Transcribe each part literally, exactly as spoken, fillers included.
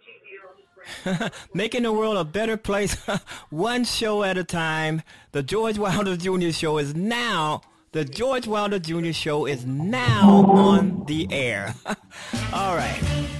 Making the world a better place, one show at a time. The George Wilder Junior Show is now. The George Wilder Junior Show is now on the air. All right.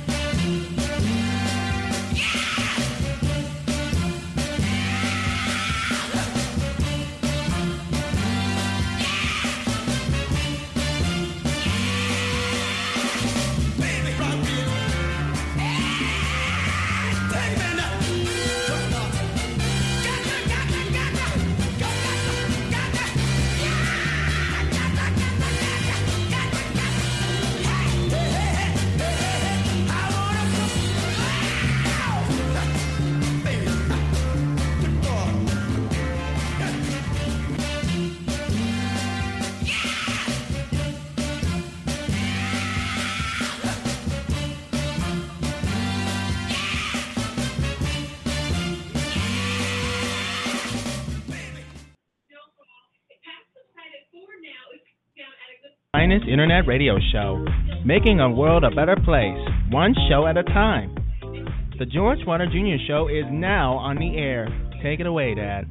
Finest Internet Radio Show, making a world a better place, one show at a time. The George Wilder Junior Show is now on the air. Take it away, Dad.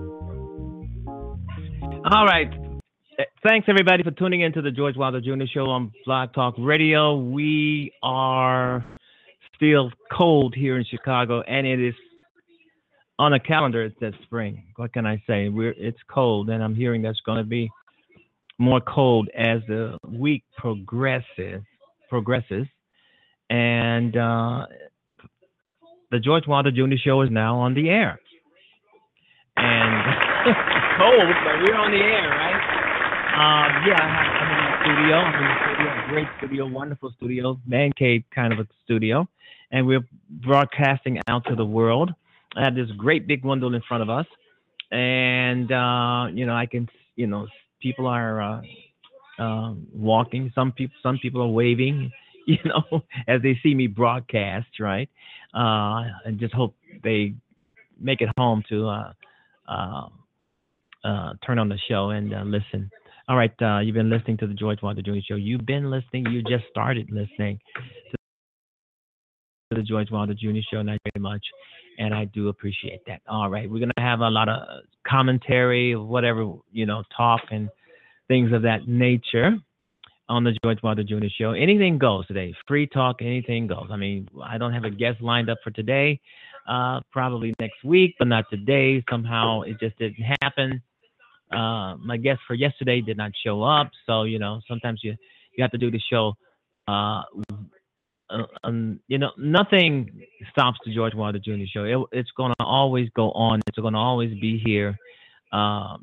All right. Thanks, everybody, for tuning in to the George Wilder Junior Show on Blog Talk Radio. We are still cold here in Chicago, and it is on the calendar. It says spring. What can I say? We're it's cold, and I'm hearing that's going to be more cold as the week progresses. Progresses, and uh, the George Wilder Junior Show is now on the air. And cold, but we're on the air, right? Um, yeah, I have, I'm in the studio. I'm in the studio, a great studio, wonderful studio, man cave kind of a studio, and we're broadcasting out to the world. I have this great big window in front of us, and uh, you know, I can, you know, people are uh, um, walking. Some people, some people are waving, you know, as they see me broadcast, right? Uh, and just hope they make it home to uh, uh, uh, turn on the show and uh, listen. All right, uh, you've been listening to the George Wilder Junior Show. You've been listening. You just started listening to the George Wilder Junior Show, and I very much, and I do appreciate that. All right, we're gonna have a lot of commentary, whatever, you know, talk and things of that nature on the George Wilder Junior Show. Anything goes today. Free talk, anything goes. I mean, I don't have a guest lined up for today. Uh, probably next week, but not today. Somehow it just didn't happen. Uh, my guest for yesterday did not show up, so you know sometimes you you have to do the show. Uh, uh, um, you know, nothing stops the George Wilder Junior Show. It, it's going to always go on. It's going to always be here, um,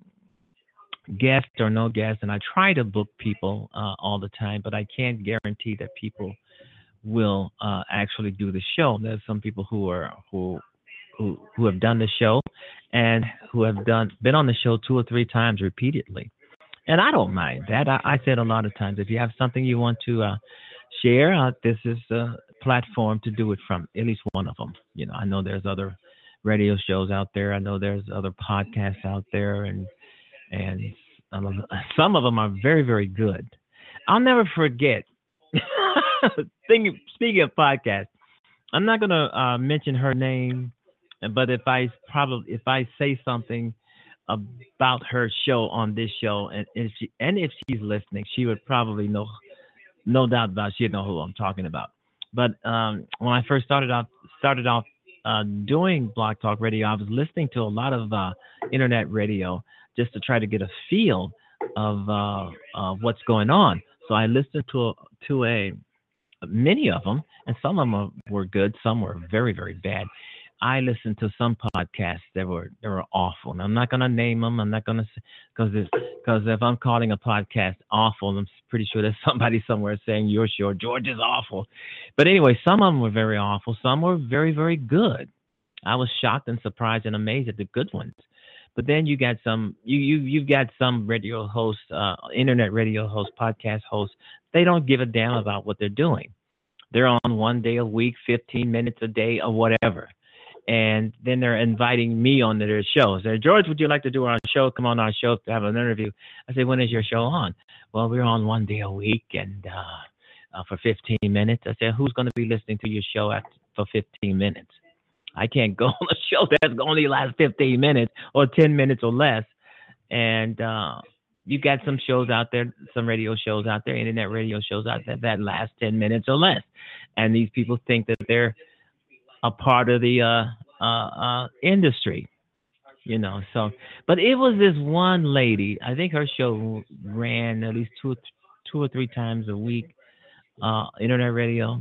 guest or no guest. And I try to book people uh, all the time, but I can't guarantee that people will uh, actually do the show. There's some people who are who who who have done the show and who have done been on the show two or three times repeatedly, and I don't mind that. I, I said a lot of times, if you have something you want to uh, share, uh, this is a platform to do it from. At least one of them. You know, I know there's other radio shows out there. I know there's other podcasts out there, and and some of them are very, very good. I'll never forget. Thinking, speaking of podcasts, I'm not gonna uh, mention her name. But if I probably if I say something about her show on this show, and if she and if she's listening, she would probably know, no doubt about it, she'd know who I'm talking about. But um, when I first started off started off uh, doing Blog Talk Radio, I was listening to a lot of uh, internet radio just to try to get a feel of uh, uh, what's going on. So I listened to a, to a many of them, and some of them were good, some were very, very bad. I listened to some podcasts that were that were awful, and I'm not gonna name them. I'm not gonna because because if I'm calling a podcast awful, I'm pretty sure there's somebody somewhere saying you're sure George is awful. But anyway, some of them were very awful. Some were very, very good. I was shocked and surprised and amazed at the good ones. But then you got some you you you've got some radio hosts, uh, internet radio hosts, podcast hosts. They don't give a damn about what they're doing. They're on one day a week, fifteen minutes a day, or whatever. And then they're inviting me on their shows. They're, George, would you like to do our show? Come on our show to have an interview. I say, when is your show on? Well, we're on one day a week and uh, uh, for fifteen minutes. I said, who's going to be listening to your show after for fifteen minutes. I can't go on a show that's only lasts fifteen minutes or ten minutes or less. And uh, you got some shows out there, some radio shows out there, internet radio shows out there that last ten minutes or less. And these people think that they're a part of the uh, uh, uh, industry, you know. So, but it was this one lady. I think her show ran at least two, two or three times a week, uh, internet radio.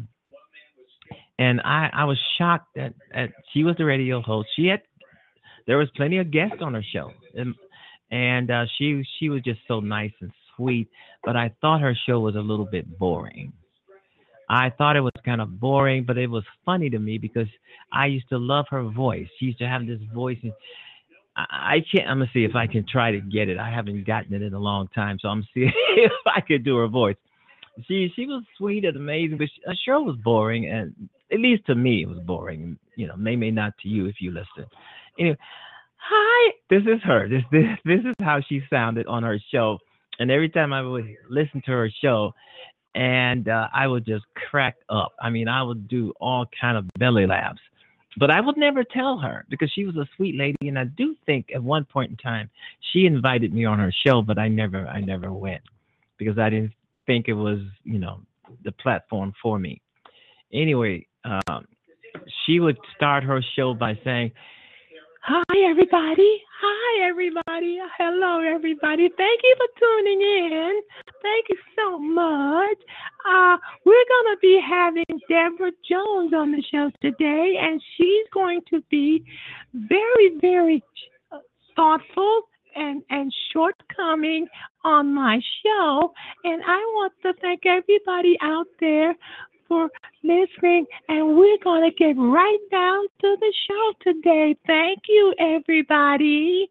And I, I was shocked that, that she was the radio host. She had, there was plenty of guests on her show, and, and uh, she she was just so nice and sweet. But I thought her show was a little bit boring. I thought it was kind of boring, but it was funny to me because I used to love her voice. She used to have this voice, and I, I can't. I'm gonna see if I can try to get it. I haven't gotten it in a long time, so I'm seeing if I could do her voice. She she was sweet and amazing, but she, her show was boring, and at least to me it was boring. You know, maybe not to you if you listen. Anyway, hi, this is her. This this this is how she sounded on her show, and every time I would listen to her show, and uh, I would just crack up. I mean, I would do all kind of belly laughs, but I would never tell her because she was a sweet lady, and I do think at one point in time she invited me on her show, but I never I never went because I didn't think it was, you know, the platform for me. Anyway, um, she would start her show by saying, "Hi, everybody. Hi, everybody. Hello, everybody. Thank you for tuning in. Thank you so much. Uh, we're going to be having Deborah Jones on the show today, and she's going to be very, very thoughtful and, and shortcoming on my show. And I want to thank everybody out there for listening, and we're going to get right down to the show today. Thank you, everybody."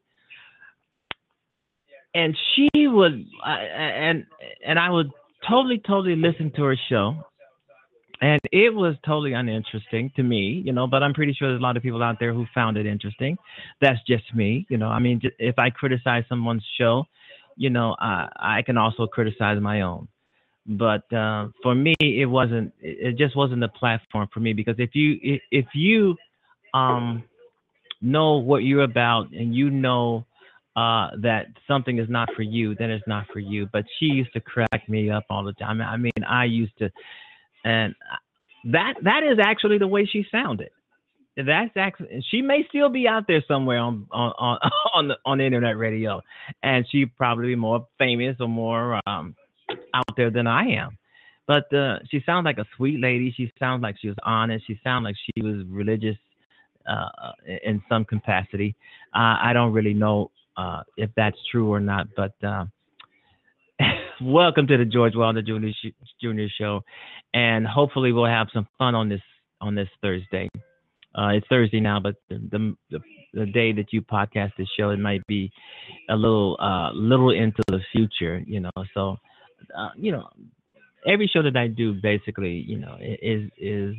And she would, uh, and and I would totally, totally listen to her show, and it was totally uninteresting to me, you know. But I'm pretty sure there's a lot of people out there who found it interesting. That's just me, you know. I mean, if I criticize someone's show, you know, I, I can also criticize my own. But uh, for me, it wasn't. It just wasn't a platform for me because if you if you um, know what you're about and you know uh, that something is not for you, then it's not for you. But she used to crack me up all the time. I mean, I used to, and that that is actually the way she sounded. That's actually, she may still be out there somewhere on on on on the, on the internet radio, and she probably be more famous or more um, out there than I am. But uh, she sounds like a sweet lady. She sounds like she was honest. She sounded like she was religious uh, in some capacity. Uh, I don't really know uh, if that's true or not. But uh, welcome to the George Wilder Junior Sh- Junior Show, and hopefully we'll have some fun on this on this Thursday. Uh, it's Thursday now, but the, the the the day that you podcast this show, it might be a little uh, little into the future, you know. So. Uh, you know, every show that I do, basically, you know, is is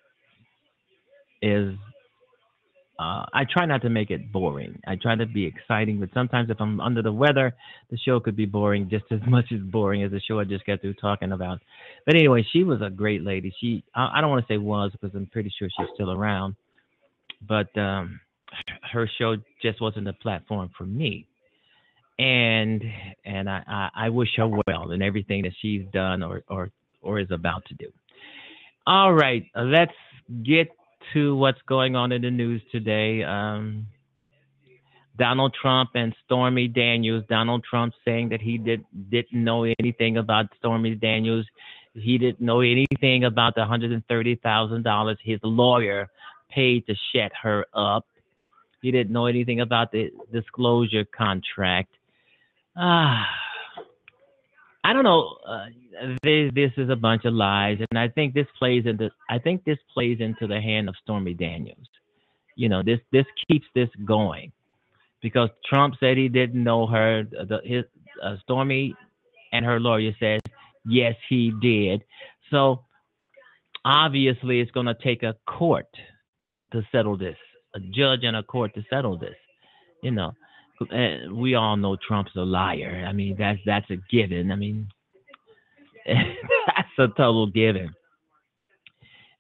is. Uh, I try not to make it boring. I try to be exciting, but sometimes if I'm under the weather, the show could be boring just as much as boring as the show I just got through talking about. But anyway, she was a great lady. She, I, I don't want to say was because I'm pretty sure she's still around, but um, her show just wasn't a platform for me. And and I, I, I wish her well in everything that she's done or, or, or is about to do. All right, let's get to what's going on in the news today. Um, Donald Trump and Stormy Daniels. Donald Trump saying that he did, didn't know anything about Stormy Daniels. He didn't know anything about the one hundred thirty thousand dollars his lawyer paid to shut her up. He didn't know anything about the disclosure contract. Ah, I don't know. Uh, this, this is a bunch of lies, and I think this plays into. I think this plays into the hand of Stormy Daniels. You know, this this keeps this going because Trump said he didn't know her. The, his uh, Stormy and her lawyer says yes, he did. So obviously, it's going to take a court to settle this, a judge and a court to settle this. You know. Uh, we all know Trump's a liar. I mean, that's that's a given. I mean, that's a total given.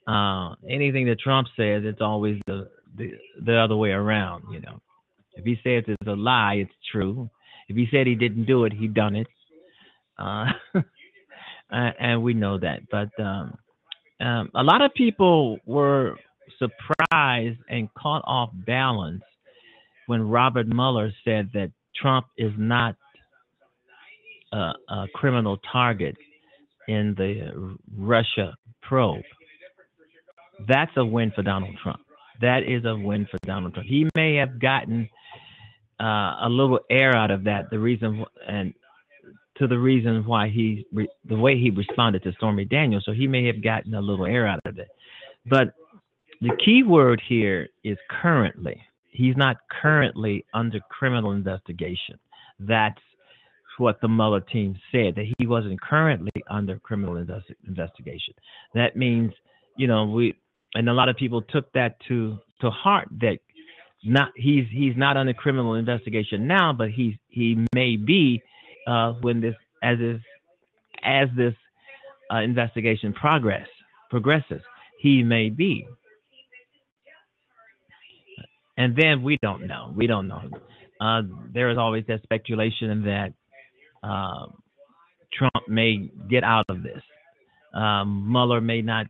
Uh, anything that Trump says, it's always the, the the other way around. You know, if he says it's a lie, it's true. If he said he didn't do it, he done it. Uh, and we know that. But um, um, a lot of people were surprised and caught off balance when Robert Mueller said that Trump is not a, a criminal target in the Russia probe. That's a win for Donald Trump. That is a win for Donald Trump. He may have gotten uh, a little air out of that. The reason and to the reason why he re, the way he responded to Stormy Daniels, so he may have gotten a little air out of it. But the key word here is currently. He's not currently under criminal investigation. That's what the Mueller team said, that he wasn't currently under criminal invest- investigation. That means, you know, we and a lot of people took that to to heart that not he's he's not under criminal investigation now, but he he may be uh, when this as is as this uh, investigation progress progresses, he may be. And then we don't know. We don't know. Uh, there is always that speculation that uh, Trump may get out of this. Um, Mueller may not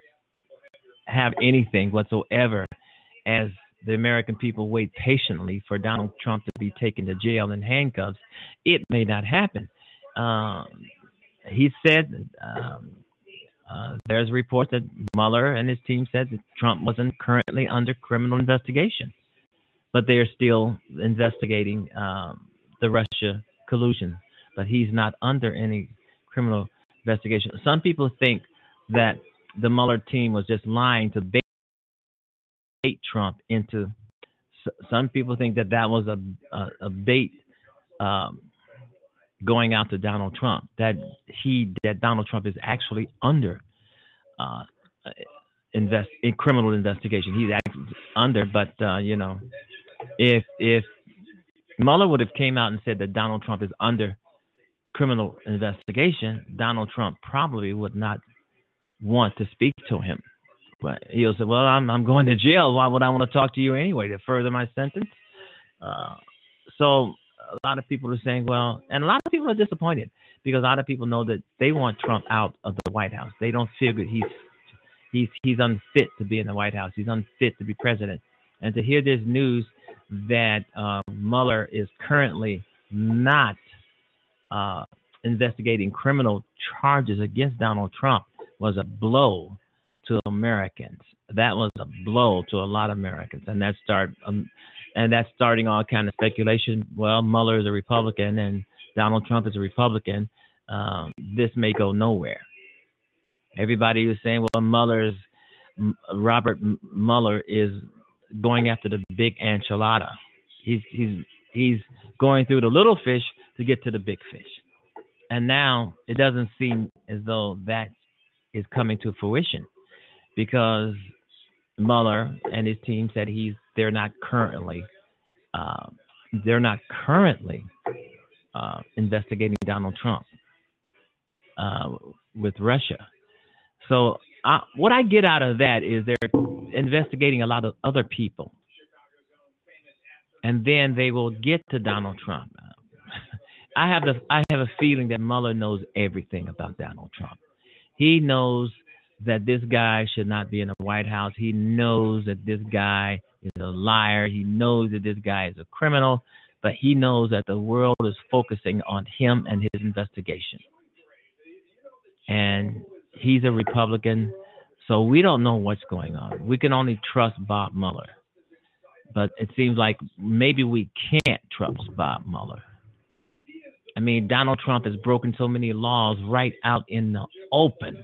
have anything whatsoever as the American people wait patiently for Donald Trump to be taken to jail in handcuffs. It may not happen. Um, he said um, uh, there's a report that Mueller and his team said that Trump wasn't currently under criminal investigation, but they are still investigating um, the Russia collusion. But he's not under any criminal investigation. Some people think that the Mueller team was just lying to bait Trump into. Some people think that that was a a, a bait um, going out to Donald Trump. That he that Donald Trump is actually under uh, invest in criminal investigation. He's actually under, but uh, you know, if if Mueller would have came out and said that Donald Trump is under criminal investigation, Donald Trump probably would not want to speak to him. But he'll say, well, I'm I'm going to jail. Why would I want to talk to you anyway to further my sentence? Uh, so a lot of people are saying, well, and a lot of people are disappointed because a lot of people know that they want Trump out of the White House. They don't feel that he's he's he's unfit to be in the White House. He's unfit to be president. And to hear this news that uh, Mueller is currently not uh, investigating criminal charges against Donald Trump was a blow to Americans. That was a blow to a lot of Americans, and that start um, and that's starting all kind of speculation. Well, Mueller is a Republican, and Donald Trump is a Republican. Um, this may go nowhere. Everybody was saying, well, Mueller's Robert Mueller is going after the big enchilada. He's he's he's going through the little fish to get to the big fish, and now it doesn't seem as though that is coming to fruition, because Mueller and his team said he's they're not currently uh, they're not currently uh, investigating Donald Trump uh, with Russia. So I, what I get out of that is they're investigating a lot of other people, and then they will get to Donald Trump. I have the I have a feeling that Mueller knows everything about Donald Trump. He knows that this guy should not be in the White House. He knows that this guy is a liar. He knows that this guy is a criminal, but he knows that the world is focusing on him and his investigation. And he's a Republican, so we don't know what's going on. We can only trust Bob Mueller. But it seems like maybe we can't trust Bob Mueller. I mean, Donald Trump has broken so many laws right out in the open.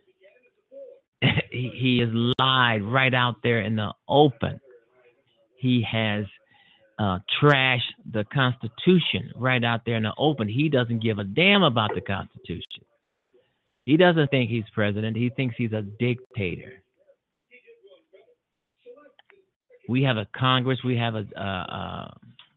he, he has lied right out there in the open. He has uh, trashed the Constitution right out there in the open. He doesn't give a damn about the Constitution. He doesn't think he's president. He thinks he's a dictator. We have a Congress. We have a uh, uh,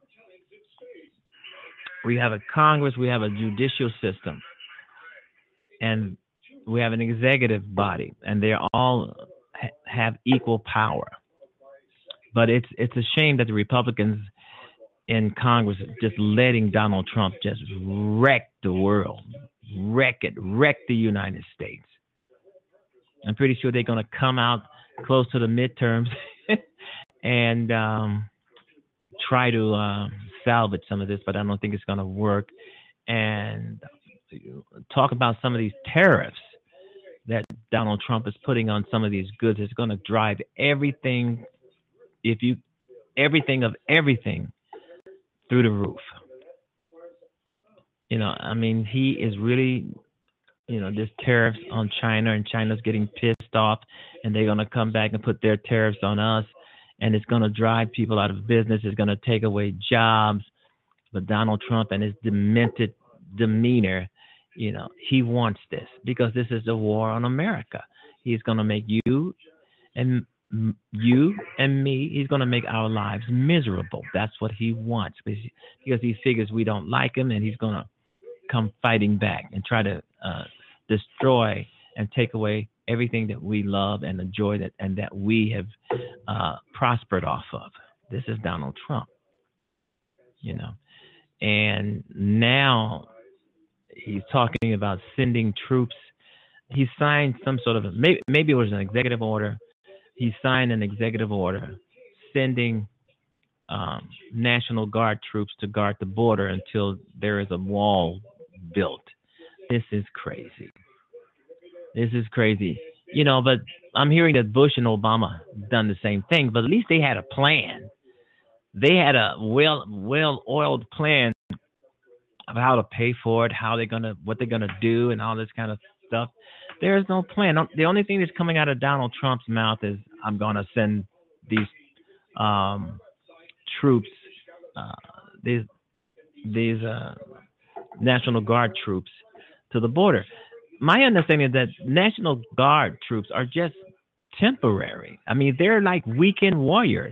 we have a Congress. We have a judicial system, and we have an executive body, and they all have equal power. But it's it's a shame that the Republicans in Congress are just letting Donald Trump just wreck the world, wreck it, wreck the United States. I'm pretty sure they're going to come out close to the midterms and um, try to uh, salvage some of this, but I don't think it's going to work. And talk about some of these tariffs that Donald Trump is putting on some of these goods. It's going to drive everything, if you, everything of everything through the roof. You know, I mean, he is really, you know, this tariffs on China, and China's getting pissed off, and they're going to come back and put their tariffs on us, and it's going to drive people out of business. It's going to take away jobs. But Donald Trump and his demented demeanor, you know, he wants this because this is a war on America. He's going to make you and you and me, he's going to make our lives miserable. That's what he wants, because he figures we don't like him, and he's going to come fighting back and try to uh, destroy and take away everything that we love and the joy that and that we have uh, prospered off of. This is Donald Trump, you know. And now he's talking about sending troops. He signed some sort of, a, maybe, maybe it was an executive order. He signed an executive order sending um, National Guard troops to guard the border until there is a wall built. This is crazy. This is crazy. You know, but I'm hearing that Bush and Obama done the same thing, but at least they had a plan. They had a well, well-oiled plan of how to pay for it, how they're gonna, what they're gonna do, and all this kind of stuff. There is no plan. The only thing that's coming out of Donald Trump's mouth is, "I'm gonna send these um, troops, uh, these these uh, National Guard troops, to the border." My understanding is that National Guard troops are just temporary. I mean, they're like weekend warriors.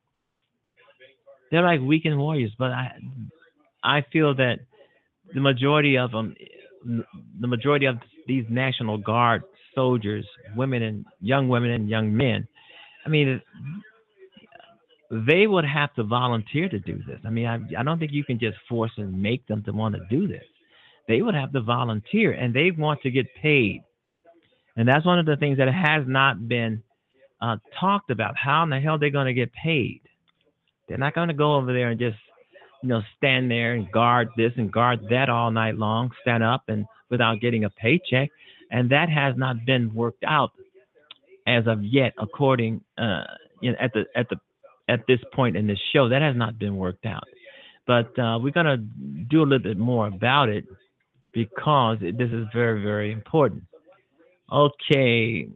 They're like weekend warriors, but I, I feel that the majority of them, the majority of these National Guard soldiers, women and young women and young men, I mean, they would have to volunteer to do this. I mean, I, I don't think you can just force and make them to want to do this. They would have to volunteer, and they want to get paid. And that's one of the things that has not been uh, talked about. How in the hell they're going to get paid? They're not going to go over there and just, you know, stand there and guard this and guard that all night long, stand up and without getting a paycheck. And that has not been worked out as of yet, according, uh, you know, at the at the at this point in this show. That has not been worked out. But uh, we're going to do a little bit more about it because this is very, very important. Okay.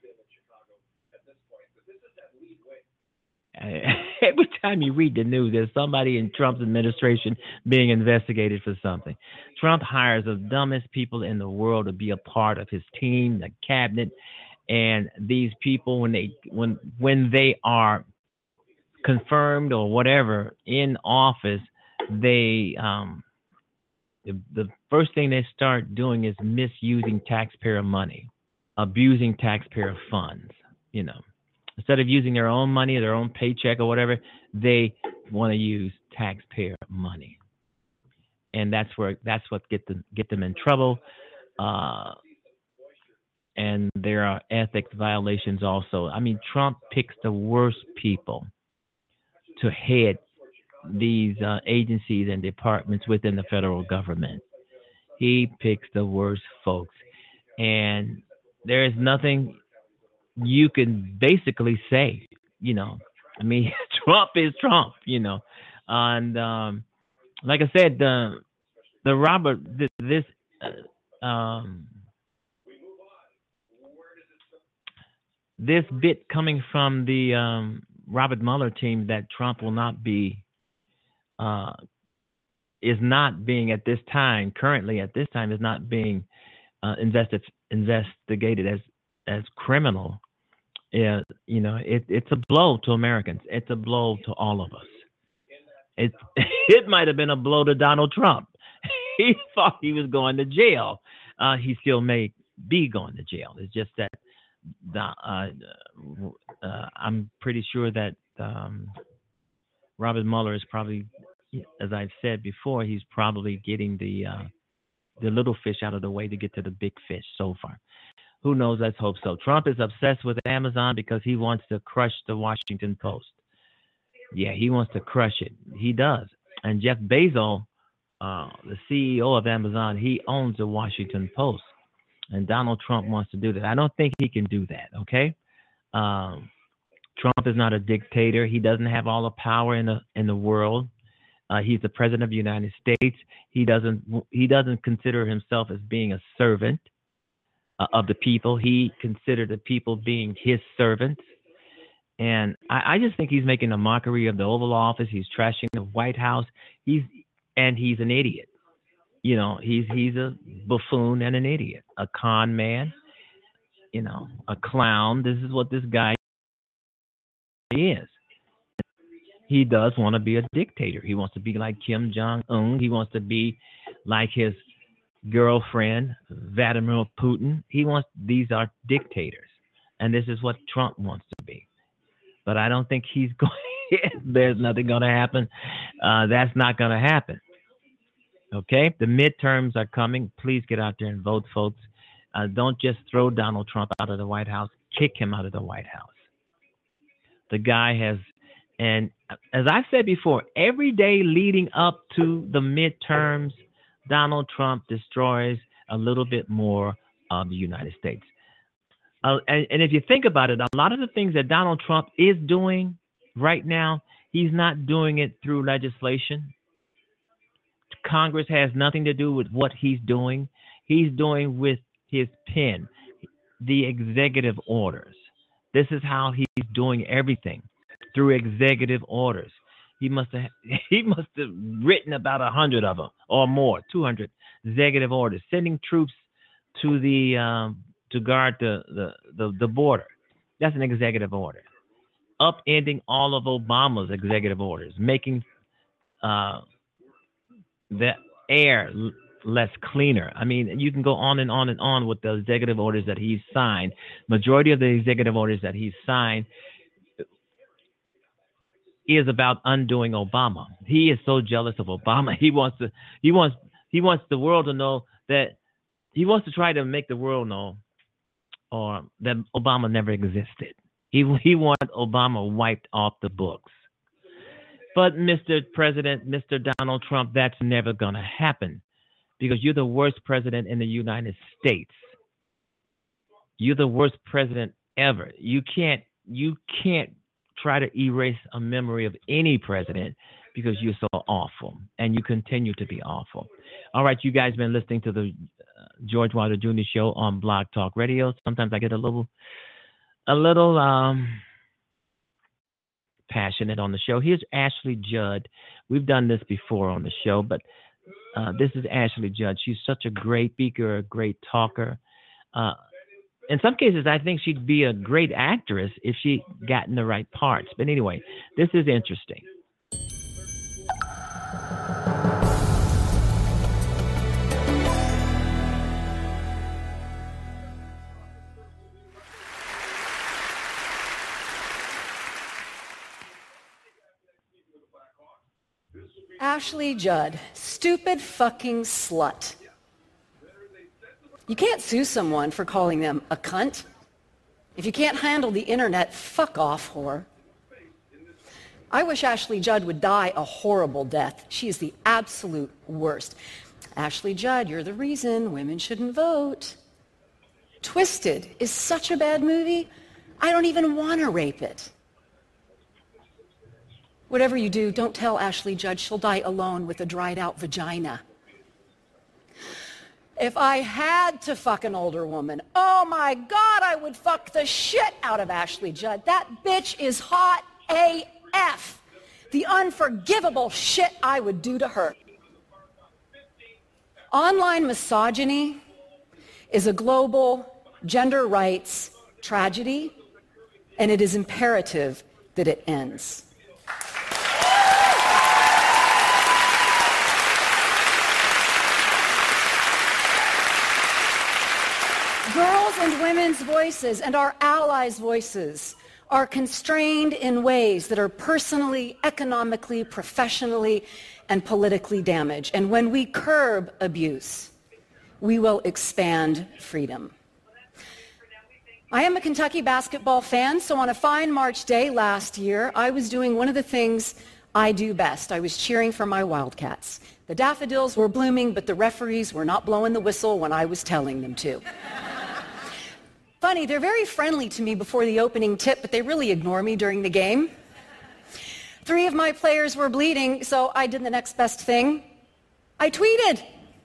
Every time you read the news, there's somebody in Trump's administration being investigated for something. Trump hires the dumbest people in the world to be a part of his team, the cabinet, and these people, when they when when they are confirmed or whatever in office, they um, the, the first thing they start doing is misusing taxpayer money, abusing taxpayer funds, you know. Instead of using their own money, their own paycheck or whatever, they want to use taxpayer money, and that's where that's what get them get them in trouble. Uh, and there are ethics violations also. I mean, Trump picks the worst people to head these uh, agencies and departments within the federal government. He picks the worst folks, and there is nothing you can basically say, you know. I mean, Trump is Trump, you know. And um, like I said, the the Robert this, this uh, um, this bit coming from the um, Robert Mueller team that Trump will not be uh, is not being at this time currently at this time is not being uh, invested investigated as as criminal. Yeah, you know, it, it's a blow to Americans. It's a blow to all of us. It it might have been a blow to Donald Trump. He thought he was going to jail. Uh, he still may be going to jail. It's just that the, uh, uh, I'm pretty sure that um, Robert Mueller is probably, as I've said before, he's probably getting the uh, the little fish out of the way to get to the big fish so far. Who knows? Let's hope so. Trump is obsessed with Amazon because he wants to crush the Washington Post. Yeah, he wants to crush it. He does. And Jeff Bezos, uh, the C E O of Amazon, he owns the Washington Post. And Donald Trump wants to do that. I don't think he can do that, okay? Um, Trump is not a dictator. He doesn't have all the power in the in the world. Uh, he's the president of the United States. He doesn't he doesn't consider himself as being a servant uh, of the people. He considered the people being his servants. And I, I just think he's making a mockery of the Oval Office. He's trashing the White House. He's and he's an idiot. You know, he's he's a buffoon and an idiot, a con man, you know, a clown. This is what this guy is. He does want to be a dictator. He wants to be like Kim Jong-un. He wants to be like his girlfriend, Vladimir Putin. He wants, these are dictators. And this is what Trump wants to be. But I don't think he's going, there's nothing going to happen. Uh, that's not going to happen. Okay, the midterms are coming. Please get out there and vote, folks. Uh, don't just throw Donald Trump out of the White House. Kick him out of the White House. The guy has, and as I said before, every day leading up to the midterms, Donald Trump destroys a little bit more of the United States. Uh, and, and if you think about it, a lot of the things that Donald Trump is doing right now, he's not doing it through legislation. Congress has nothing to do with what he's doing. He's doing with his pen, the executive orders. This is how he's doing everything, through executive orders. He must have he must have written about a hundred of them or more, two hundred executive orders, sending troops to the um, to guard the, the the the border. That's an executive order. Upending all of Obama's executive orders, making uh, the air l- less cleaner. I mean, you can go on and on and on with the executive orders that he's signed. Majority of the executive orders that he's signed is about undoing Obama. He is so jealous of Obama. He wants to. He wants. He wants the world to know that. He wants to try to make the world know, or that Obama never existed. He he wants Obama wiped off the books. But Mister President, Mister Donald Trump, that's never going to happen because you're the worst president in the United States. You're the worst president ever. You can't you can't try to erase a memory of any president because you're so awful and you continue to be awful. All right, you guys been listening to the uh, George Wilder Junior Show on Blog Talk Radio. Sometimes I get a little a little um passionate on the show. Here's Ashley Judd. We've done this before on the show, but uh, this is Ashley Judd. She's such a great speaker, a great talker. Uh, in some cases, I think she'd be a great actress if she got in the right parts. But anyway, this is interesting. Ashley Judd, stupid fucking slut. You can't sue someone for calling them a cunt. If you can't handle the internet, fuck off, whore. I wish Ashley Judd would die a horrible death. She is the absolute worst. Ashley Judd, you're the reason women shouldn't vote. Twisted is such a bad movie, I don't even want to rape it. Whatever you do, don't tell Ashley Judd she'll die alone with a dried out vagina. If I had to fuck an older woman, oh my God, I would fuck the shit out of Ashley Judd. That bitch is hot A F. The unforgivable shit I would do to her. Online misogyny is a global gender rights tragedy, and it is imperative that it ends. Girls and women's voices and our allies' voices are constrained in ways that are personally, economically, professionally, and politically damaged. And when we curb abuse, we will expand freedom. I am a Kentucky basketball fan, so on a fine March day last year, I was doing one of the things I do best. I was cheering for my Wildcats. The daffodils were blooming, but the referees were not blowing the whistle when I was telling them to. Funny, they're very friendly to me before the opening tip, but they really ignore me during the game. Three of my players were bleeding, so I did the next best thing. I tweeted.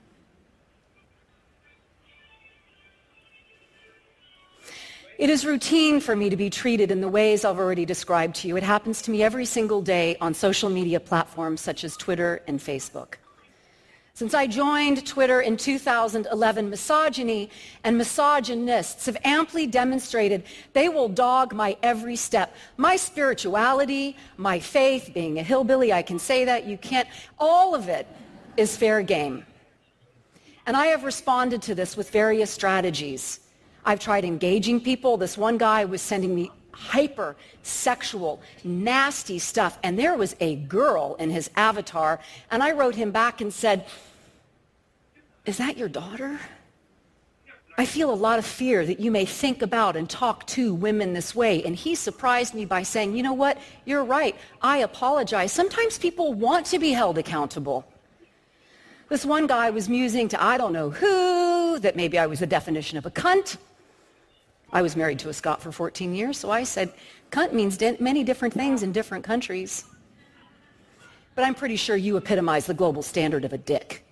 It is routine for me to be treated in the ways I've already described to you. It happens to me every single day on social media platforms such as Twitter and Facebook. Since I joined Twitter in two thousand eleven, misogyny and misogynists have amply demonstrated they will dog my every step. My spirituality, my faith, being a hillbilly, I can say that, you can't, all of it is fair game. And I have responded to this with various strategies. I've tried engaging people. This one guy was sending me hyper sexual, nasty stuff, and there was a girl in his avatar, and I wrote him back and said, "Is that your daughter? I feel a lot of fear that you may think about and talk to women this way." And he surprised me by saying, "You know what? You're right. I apologize. Sometimes people want to be held accountable." This one guy was musing to I don't know who, that maybe I was the definition of a cunt. I was married to a Scot for fourteen years, so I said, cunt means many different things in different countries. But I'm pretty sure you epitomize the global standard of a dick.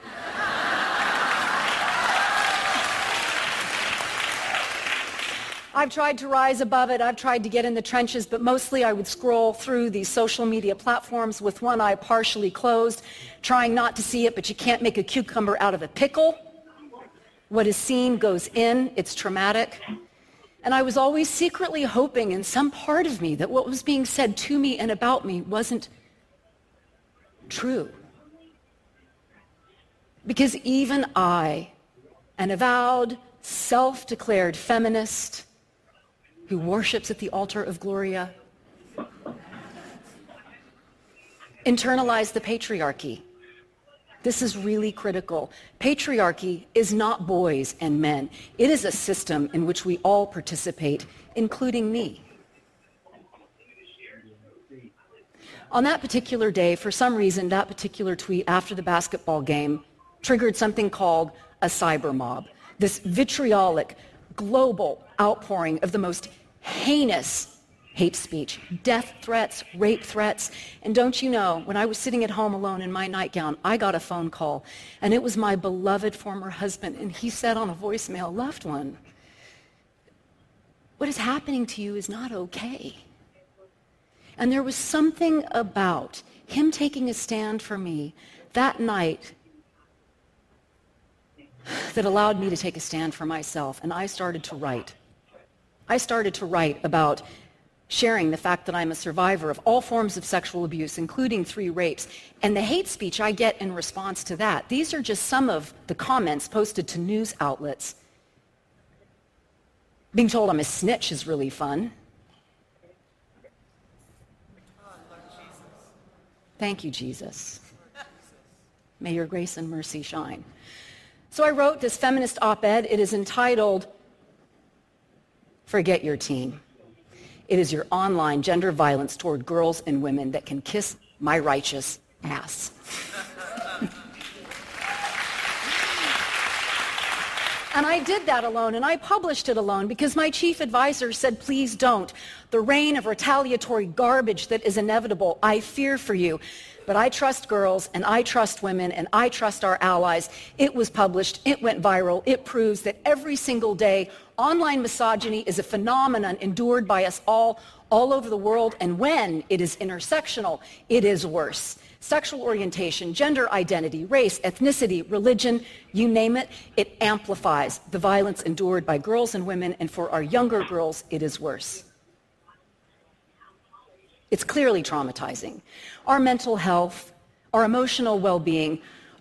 I've tried to rise above it. I've tried to get in the trenches, but mostly I would scroll through these social media platforms with one eye partially closed, trying not to see it, but you can't make a cucumber out of a pickle. What is seen goes in. It's traumatic. And I was always secretly hoping in some part of me that what was being said to me and about me wasn't true. Because even I, an avowed, self-declared feminist who worships at the altar of Gloria, internalized the patriarchy. This is really critical. Patriarchy is not boys and men. It is a system in which we all participate, including me. On that particular day, for some reason, that particular tweet after the basketball game triggered something called a cyber mob. This vitriolic, global outpouring of the most heinous hate speech, death threats, rape threats. And don't you know, when I was sitting at home alone in my nightgown, I got a phone call, and it was my beloved former husband, and he said on a voicemail, "Loved one, what is happening to you is not okay." And there was something about him taking a stand for me that night that allowed me to take a stand for myself, and I started to write. I started to write about sharing the fact that I'm a survivor of all forms of sexual abuse, including three rapes, and the hate speech I get in response to that. These are just some of the comments posted to news outlets. Being told I'm a snitch is really fun. Thank you, Jesus. May your grace and mercy shine. So I wrote this feminist op-ed. It is entitled, "Forget Your Teen. It is your online gender violence toward girls and women that can kiss my righteous ass." And I did that alone, and I published it alone because my chief advisor said, "Please don't. The reign of retaliatory garbage that is inevitable, I fear for you." But I trust girls, and I trust women, and I trust our allies. It was published. It went viral. It proves that every single day, online misogyny is a phenomenon endured by us all, all over the world, and when it is intersectional, it is worse. Sexual orientation, gender identity, race, ethnicity, religion, you name it, it amplifies the violence endured by girls and women, and for our younger girls, it is worse. It's clearly traumatizing. Our mental health, our emotional well-being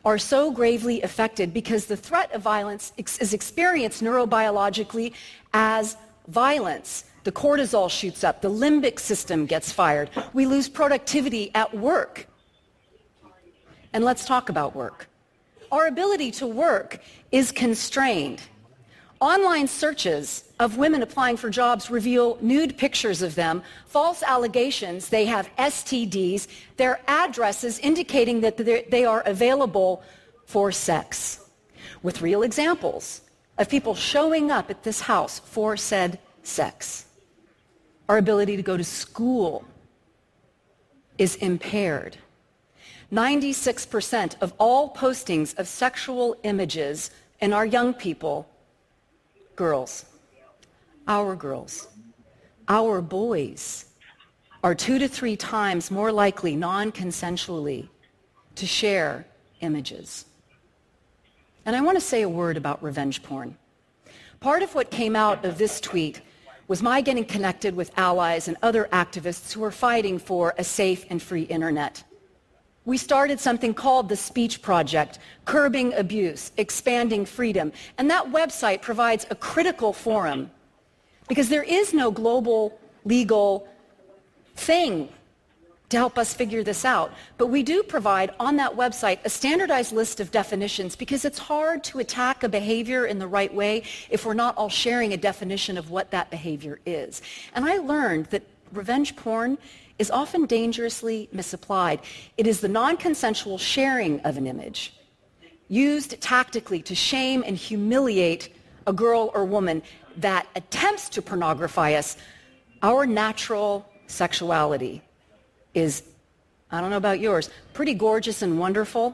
are so gravely affected because the threat of violence is experienced neurobiologically as violence. The cortisol shoots up, the limbic system gets fired, we lose productivity at work. And let's talk about work. Our ability to work is constrained. Online searches of women applying for jobs reveal nude pictures of them, false allegations they have S T Ds, their addresses indicating that they are available for sex, with real examples of people showing up at this house for said sex. Our ability to go to school is impaired. ninety-six percent of all postings of sexual images in our young people, girls, our girls, our boys, are two to three times more likely non-consensually to share images. And I want to say a word about revenge porn. Part of what came out of this tweet was my getting connected with allies and other activists who are fighting for a safe and free internet. We started something called the Speech Project, Curbing Abuse, Expanding Freedom. And that website provides a critical forum because there is no global legal thing to help us figure this out. But we do provide on that website a standardized list of definitions because it's hard to attack a behavior in the right way if we're not all sharing a definition of what that behavior is. And I learned that revenge porn is often dangerously misapplied. It is the non-consensual sharing of an image used tactically to shame and humiliate a girl or woman that attempts to pornography us. Our natural sexuality is, I don't know about yours, pretty gorgeous and wonderful,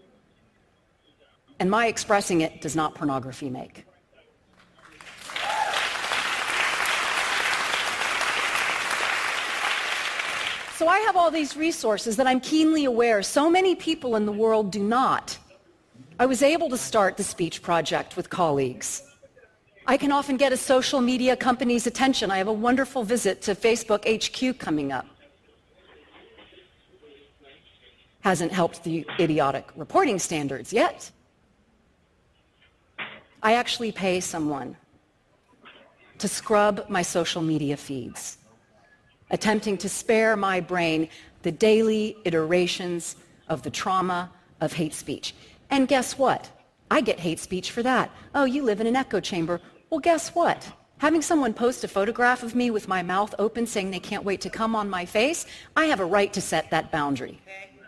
and my expressing it does not pornography make. So I have all these resources that I'm keenly aware so many people in the world do not. I was able to start the Speech Project with colleagues. I can often get a social media company's attention. I have a wonderful visit to Facebook H Q coming up. Hasn't helped the idiotic reporting standards yet. I actually pay someone to scrub my social media feeds, attempting to spare my brain the daily iterations of the trauma of hate speech. And guess what? I get hate speech for that. Oh, you live in an echo chamber. Well, guess what? Having someone post a photograph of me with my mouth open saying they can't wait to come on my face, I have a right to set that boundary.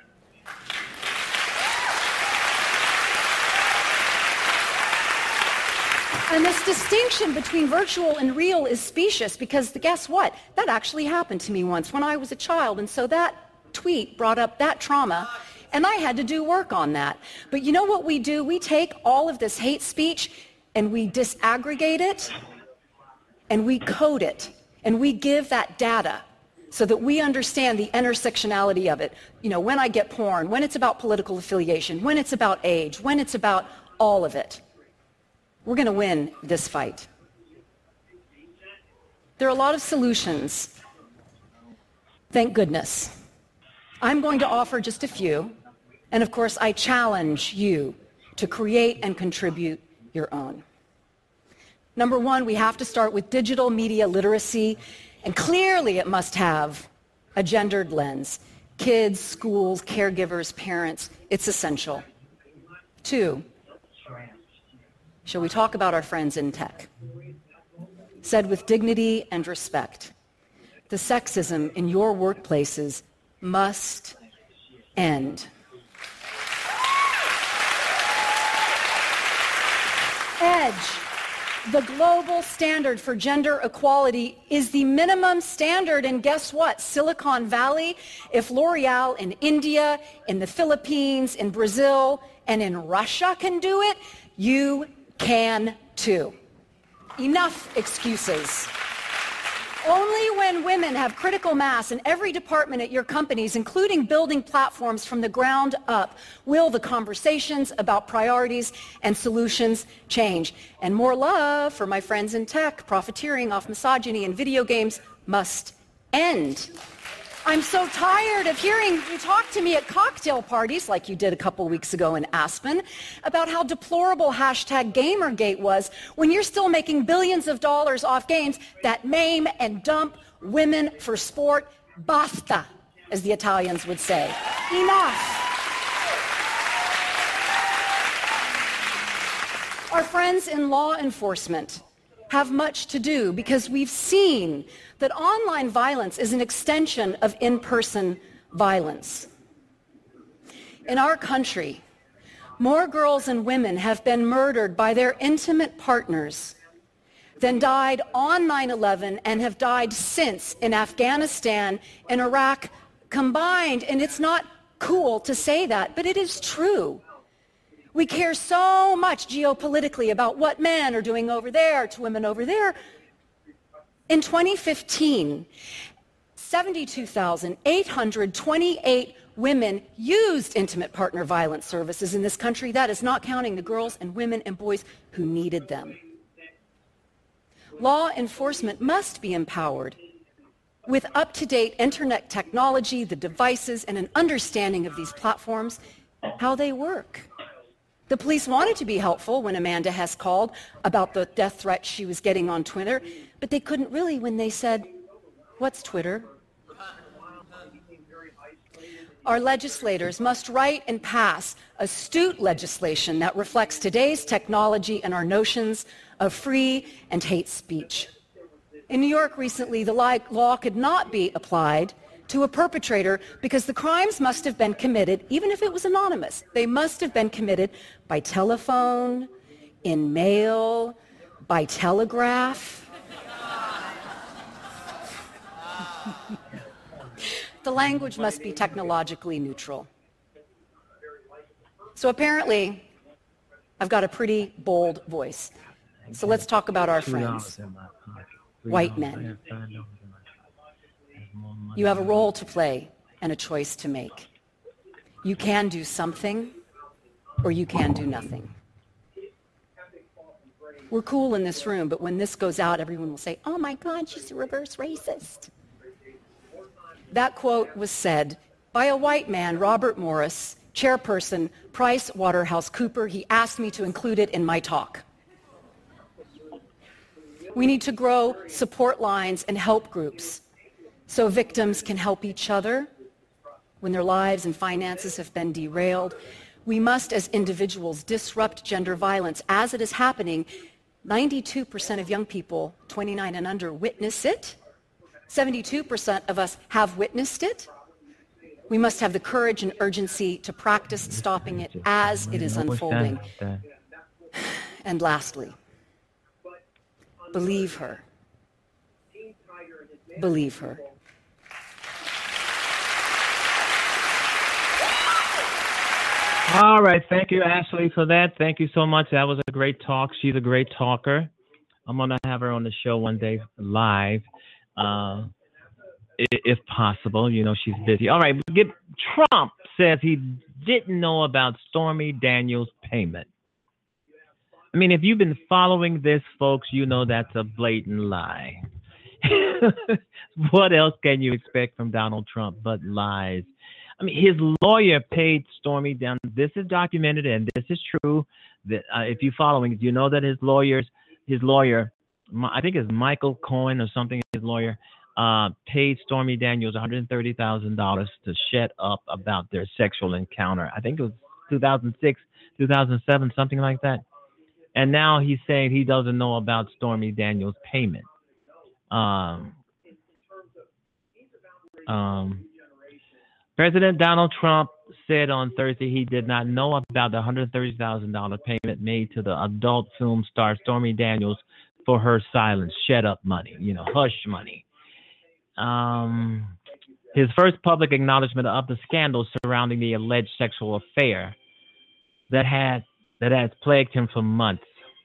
And this distinction between virtual and real is specious because guess what? That actually happened to me once when I was a child. And so that tweet brought up that trauma, and I had to do work on that. But you know what we do? We take all of this hate speech and we disaggregate it and we code it and we give that data so that we understand the intersectionality of it. You know, when I get porn, when it's about political affiliation, when it's about age, when it's about all of it. We're going to win this fight. There are a lot of solutions. Thank goodness. I'm going to offer just a few. And of course, I challenge you to create and contribute your own. Number one, we have to start with digital media literacy. And clearly it must have a gendered lens. Kids, schools, caregivers, parents, it's essential. Two, shall we talk about our friends in tech? Said with dignity and respect, the sexism in your workplaces must end. EDGE, the global standard for gender equality, is the minimum standard. And guess what? Silicon Valley, if L'Oreal in India, in the Philippines, in Brazil, and in Russia can do it, you can too. Enough excuses. Only when women have critical mass in every department at your companies, including building platforms from the ground up, will the conversations about priorities and solutions change. And more love for my friends in tech. Profiteering off misogyny and video games must end. I'm so tired of hearing you talk to me at cocktail parties, like you did a couple weeks ago in Aspen, about how deplorable hashtag Gamergate was when you're still making billions of dollars off games that maim and dump women for sport. Basta, as the Italians would say. Enough. Our friends in law enforcement have much to do because we've seen that online violence is an extension of in-person violence. In our country, more girls and women have been murdered by their intimate partners than died on nine eleven and have died since in Afghanistan and Iraq combined. And it's not cool to say that, but it is true. We care so much geopolitically about what men are doing over there to women over there. In twenty fifteen, seventy-two thousand eight hundred twenty-eight women used intimate partner violence services in this country. That is not counting the girls and women and boys who needed them. Law enforcement must be empowered with up-to-date internet technology, the devices, and an understanding of these platforms, how they work. The police wanted to be helpful when Amanda Hess called about the death threat she was getting on Twitter, but they couldn't really when they said, "What's Twitter?" Our legislators must write and pass astute legislation that reflects today's technology and our notions of free and hate speech. In New York recently, the law could not be applied to a perpetrator because the crimes must have been committed, even if it was anonymous, they must have been committed by telephone, in mail, by telegraph. The language must be technologically neutral. So apparently, I've got a pretty bold voice. So let's talk about our friends, white men. You have a role to play and a choice to make. You can do something, or you can do nothing. We're cool in this room, but when this goes out, everyone will say, "Oh my God, she's a reverse racist." That quote was said by a white man, Robert Morris, chairperson, Price Waterhouse Cooper. He asked me to include it in my talk. We need to grow support lines and help groups so victims can help each other when their lives and finances have been derailed. We must, as individuals, disrupt gender violence as it is happening. ninety-two percent of young people, twenty-nine and under, witness it. seventy-two percent of us have witnessed it. We must have the courage and urgency to practice stopping it as it is unfolding. And lastly, believe her. Believe her. All right. Thank you, Ashley, for that. Thank you so much. That was a great talk. She's a great talker. I'm going to have her on the show one day live, uh, if possible. You know, she's busy. All right. Get, Trump says he didn't know about Stormy Daniels' payment. I mean, if you've been following this, folks, you know that's a blatant lie. What else can you expect from Donald Trump but lies? I mean, his lawyer paid Stormy down. This is documented, and this is true. That uh, if you're following, you know that his lawyers, his lawyer, I think it's Michael Cohen or something, his lawyer, uh, paid Stormy Daniels one hundred thirty thousand dollars to shut up about their sexual encounter. I think it was two thousand six, two thousand seven, something like that. And now he's saying he doesn't know about Stormy Daniels' payment. Um, um, President Donald Trump said on Thursday he did not know about the one hundred thirty thousand dollars payment made to the adult film star Stormy Daniels for her silence, shut up money, you know, hush money. Um, his first public acknowledgement of the scandal surrounding the alleged sexual affair that had that has plagued him for months.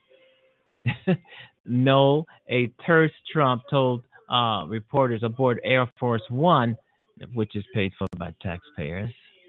No, a terse Trump told uh, reporters aboard Air Force One, which is paid for by taxpayers,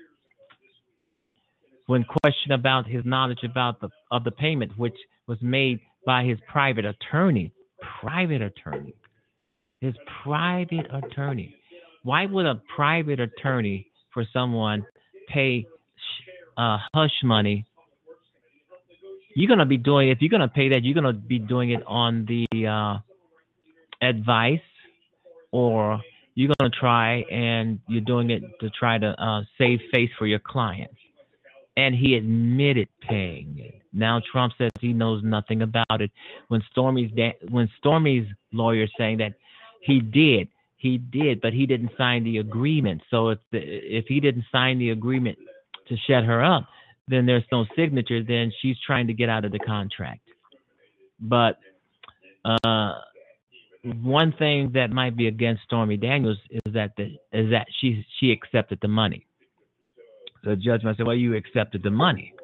when questioned about his knowledge about the of the payment, which was made by his private attorney, private attorney, his private attorney. Why would a private attorney for someone pay uh, hush money? You're going to be doing, if you're going to pay that, you're going to be doing it on the uh, advice, or you're going to try and you're doing it to try to uh, save face for your clients. And he admitted paying it. Now Trump says he knows nothing about it. When Stormy's da- when Stormy's lawyer saying that he did, he did, but he didn't sign the agreement. So if the, if he didn't sign the agreement to shut her up, then there's no signature. Then she's trying to get out of the contract. But uh, one thing that might be against Stormy Daniels is that the, is that she she accepted the money. The judge might say, well, you accepted the money.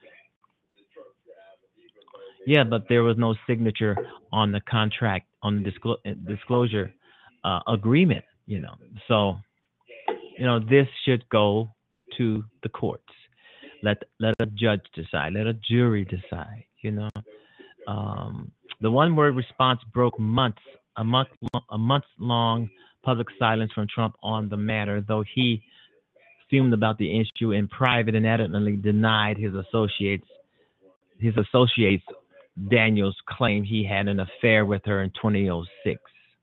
Yeah, but there was no signature on the contract, on the disclo- disclosure uh, agreement, you know. So, you know, this should go to the courts. Let let a judge decide. Let a jury decide, you know. Um, the one-word response broke months, a month, a months-long public silence from Trump on the matter, though he fumed about the issue in private and adamantly denied his associates his associates Daniels claim he had an affair with her in twenty oh six.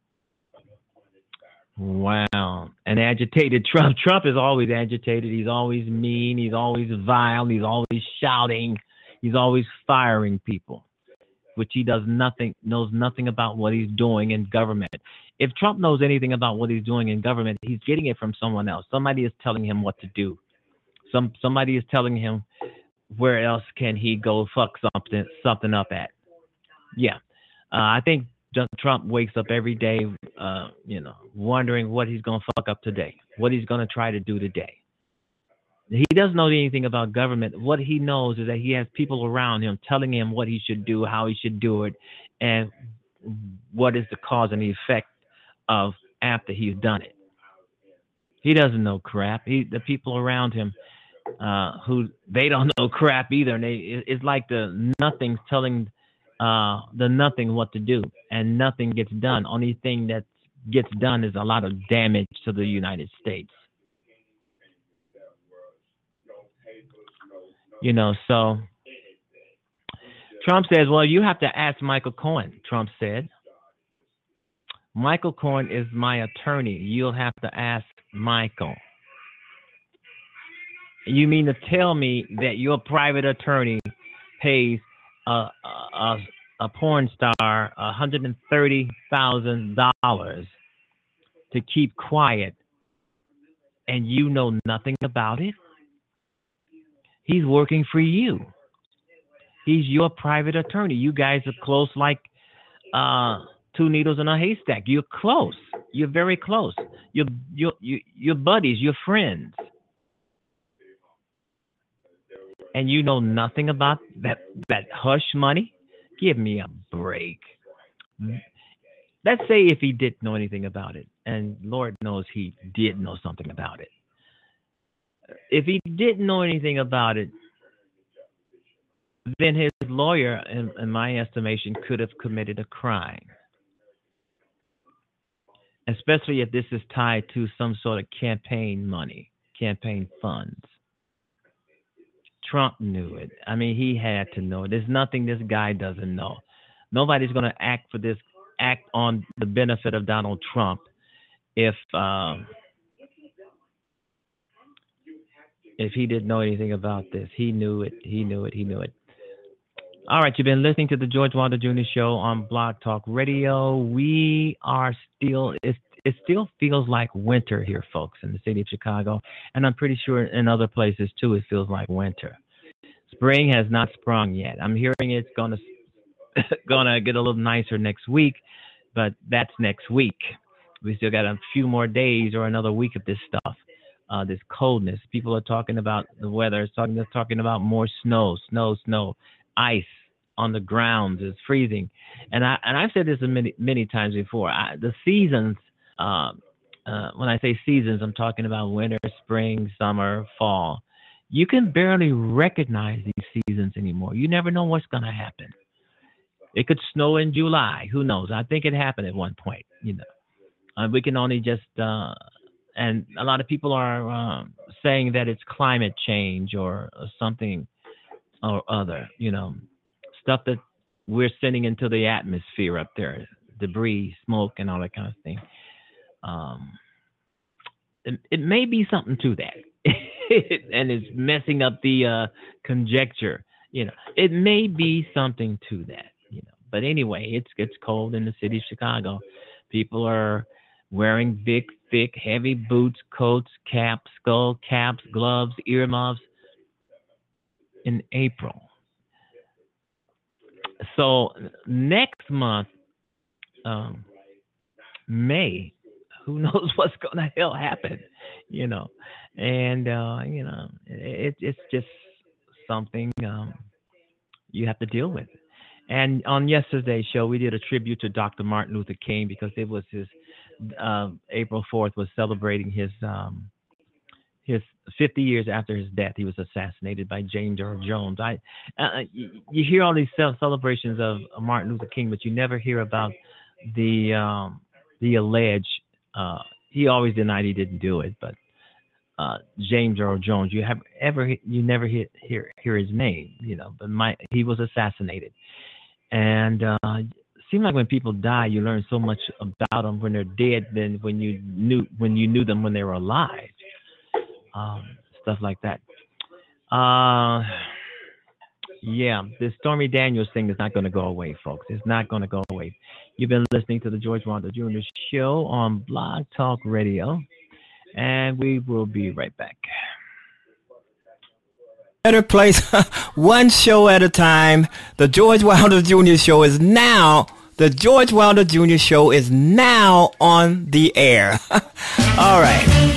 Wow. An agitated Trump. Trump is always agitated. He's always mean. He's always vile. He's always shouting. He's always firing people, which he does nothing, knows nothing about what he's doing in government. If Trump knows anything about what he's doing in government, he's getting it from someone else. Somebody is telling him what to do. Some somebody is telling him where else can he go fuck something something up at. Yeah, uh, I think Trump wakes up every day, uh, you know, wondering what he's gonna fuck up today, what he's gonna try to do today. He doesn't know anything about government. What he knows is that he has people around him telling him what he should do, how he should do it, and what is the cause and the effect of after he's done it. He doesn't know crap. He, the people around him, uh, who they don't know crap either. And they, it's like the nothing's telling uh, the nothing what to do, and nothing gets done. Only thing that gets done is a lot of damage to the United States. You know, so Trump says, well, you have to ask Michael Cohen, Trump said. Michael Cohen is my attorney. You'll have to ask Michael. You mean to tell me that your private attorney pays a, a, a porn star one hundred thirty thousand dollars to keep quiet, and you know nothing about it? He's working for you. He's your private attorney. You guys are close like uh, two needles in a haystack. You're close. You're very close. You're, you're, you're buddies. You're friends. And you know nothing about that, that hush money? Give me a break. Let's say if he didn't know anything about it, and Lord knows he did know something about it. If he didn't know anything about it, then his lawyer, in, in my estimation, could have committed a crime. Especially if this is tied to some sort of campaign money, campaign funds. Trump knew it. I mean, he had to know it. There's nothing this guy doesn't know. Nobody's going to act for this, act on the benefit of Donald Trump if um, if he didn't know anything about this. He knew it. He knew it. He knew it. All right, you've been listening to the George Wilder Junior Show on Blog Talk Radio. We are still, it, it still feels like winter here, folks, in the city of Chicago. And I'm pretty sure in other places, too, it feels like winter. Spring has not sprung yet. I'm hearing it's going to gonna get a little nicer next week, but that's next week. We still got a few more days or another week of this stuff, uh, this coldness. People are talking about the weather. It's talking, they're talking about more snow, snow, snow. Ice on the ground is freezing, and I and I've said this many many times before. I, the seasons, uh, uh, when I say seasons, I'm talking about winter, spring, summer, fall. You can barely recognize these seasons anymore. You never know what's going to happen. It could snow in July. Who knows? I think it happened at one point. You know, uh, we can only just uh, and a lot of people are um, saying that it's climate change or, or something or other, you know, stuff that we're sending into the atmosphere up there, debris, smoke, and all that kind of thing. Um, it, it may be something to that, and it's messing up the uh, conjecture. You know, it may be something to that. You know, but anyway, it's it's cold in the city of Chicago. People are wearing big, thick, heavy boots, coats, caps, skull caps, gloves, earmuffs in April. So next month, um, May, who knows what's going to hell happen, you know? And uh, you know, it, it's just something um, you have to deal with. And on yesterday's show, we did a tribute to Doctor Martin Luther King because it was his uh, April fourth was celebrating his um, his fifty years after his death. He was assassinated by James Earl Jones. I uh, you, you hear all these celebrations of Martin Luther King, but you never hear about the um, the alleged. Uh, he always denied he didn't do it, but uh, James Earl Jones. You have ever you never hear hear, hear his name, you know. But my he was assassinated, and uh, it seems like when people die, you learn so much about them when they're dead than when you knew when you knew them when they were alive. Um, stuff like that. Uh, yeah, this Stormy Daniels thing is not going to go away, folks. It's not going to go away. You've been listening to the George Wilder Junior Show on Blog Talk Radio, and we will be right back. Better place, one show at a time. The George Wilder Junior Show is now, the George Wilder Junior Show is now on the air. All right.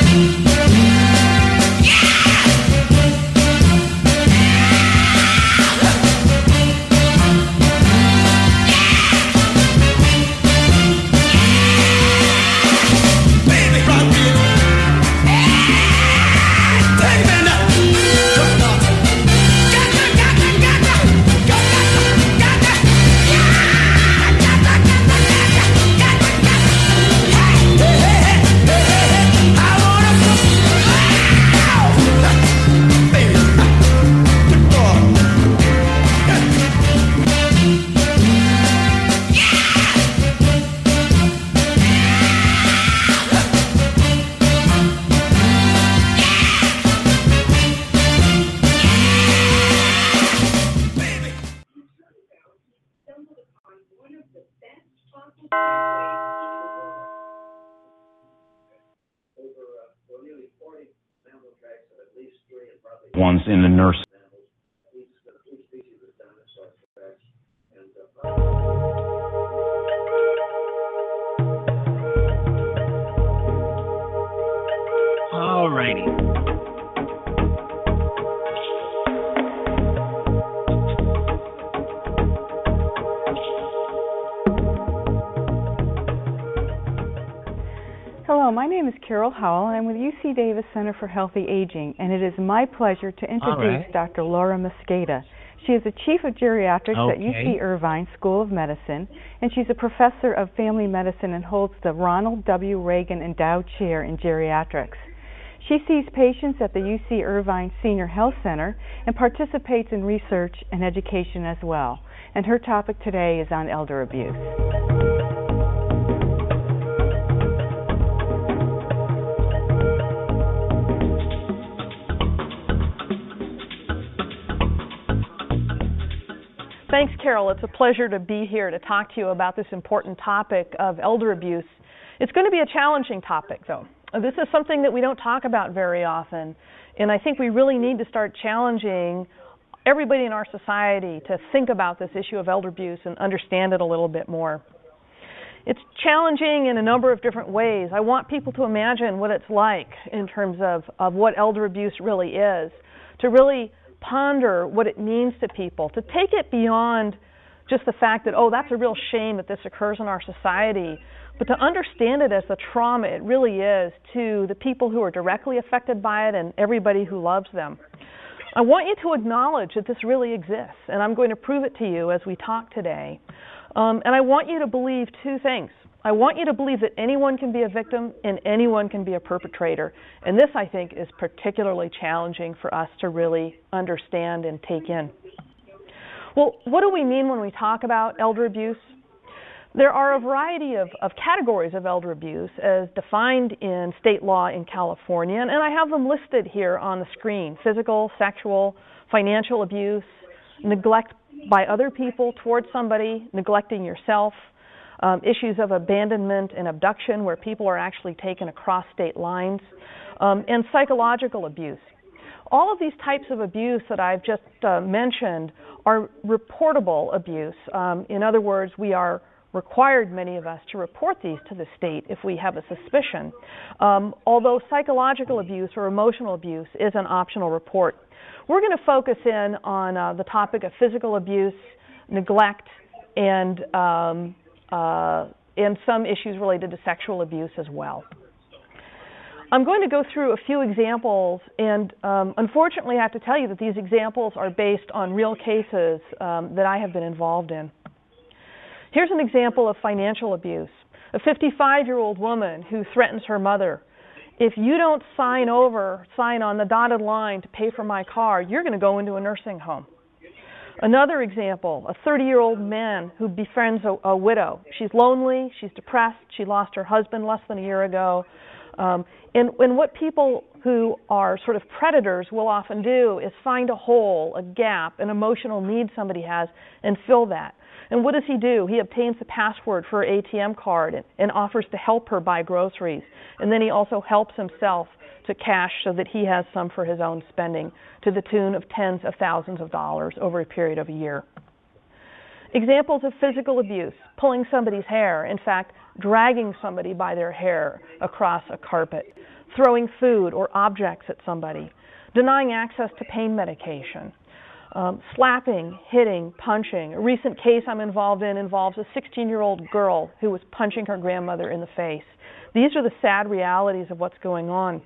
Ones in the nurse. All righty. Hello, my name is Carol Howell, and I'm with U C Davis Center for Healthy Aging, and it is my pleasure to introduce right. Doctor Laura Mosqueda. She is the Chief of Geriatrics Okay. at U C Irvine School of Medicine, and she's a Professor of Family Medicine and holds the Ronald W. Reagan Endowed Chair in Geriatrics. She sees patients at the U C Irvine Senior Health Center and participates in research and education as well. And her topic today is on elder abuse. Thanks, Carol. It's a pleasure to be here to talk to you about this important topic of elder abuse. It's going to be a challenging topic, though. This is something that we don't talk about very often, and I think we really need to start challenging everybody in our society to think about this issue of elder abuse and understand it a little bit more. It's challenging in a number of different ways. I want people to imagine what it's like in terms of, of what elder abuse really is, to really ponder what it means to people, to take it beyond just the fact that, oh, that's a real shame that this occurs in our society, but to understand it as the trauma it really is to the people who are directly affected by it and everybody who loves them. I want you to acknowledge that this really exists, and I'm going to prove it to you as we talk today. Um, and I want you to believe two things. I want you to believe that anyone can be a victim and anyone can be a perpetrator. And this, I think, is particularly challenging for us to really understand and take in. Well, what do we mean when we talk about elder abuse? There are a variety of, of categories of elder abuse as defined in state law in California, and I have them listed here on the screen: physical, sexual, financial abuse, neglect by other people towards somebody, neglecting yourself, um, issues of abandonment and abduction where people are actually taken across state lines, um, and psychological abuse. All of these types of abuse that I've just uh, mentioned are reportable abuse. Um, in other words, we are required, many of us, to report these to the state if we have a suspicion. Um, although psychological abuse or emotional abuse is an optional report. We're going to focus in on uh, the topic of physical abuse, neglect, and, um, uh, and some issues related to sexual abuse as well. I'm going to go through a few examples, and um, unfortunately I have to tell you that these examples are based on real cases um, that I have been involved in. Here's an example of financial abuse. A fifty-five-year-old woman who threatens her mother, if you don't sign over, sign on the dotted line to pay for my car, you're going to go into a nursing home. Another example, a thirty-year-old man who befriends a, a widow. She's lonely, she's depressed, she lost her husband less than a year ago. Um, and, and what people who are sort of predators will often do is find a hole, a gap, an emotional need somebody has, and fill that. And what does he do? He obtains the password for her A T M card and, and offers to help her buy groceries. And then he also helps himself to cash so that he has some for his own spending to the tune of tens of thousands of dollars over a period of a year. Examples of physical abuse: pulling somebody's hair, in fact, dragging somebody by their hair across a carpet, throwing food or objects at somebody, denying access to pain medication, um, slapping, hitting, punching. A recent case I'm involved in involves a sixteen-year-old girl who was punching her grandmother in the face. These are the sad realities of what's going on.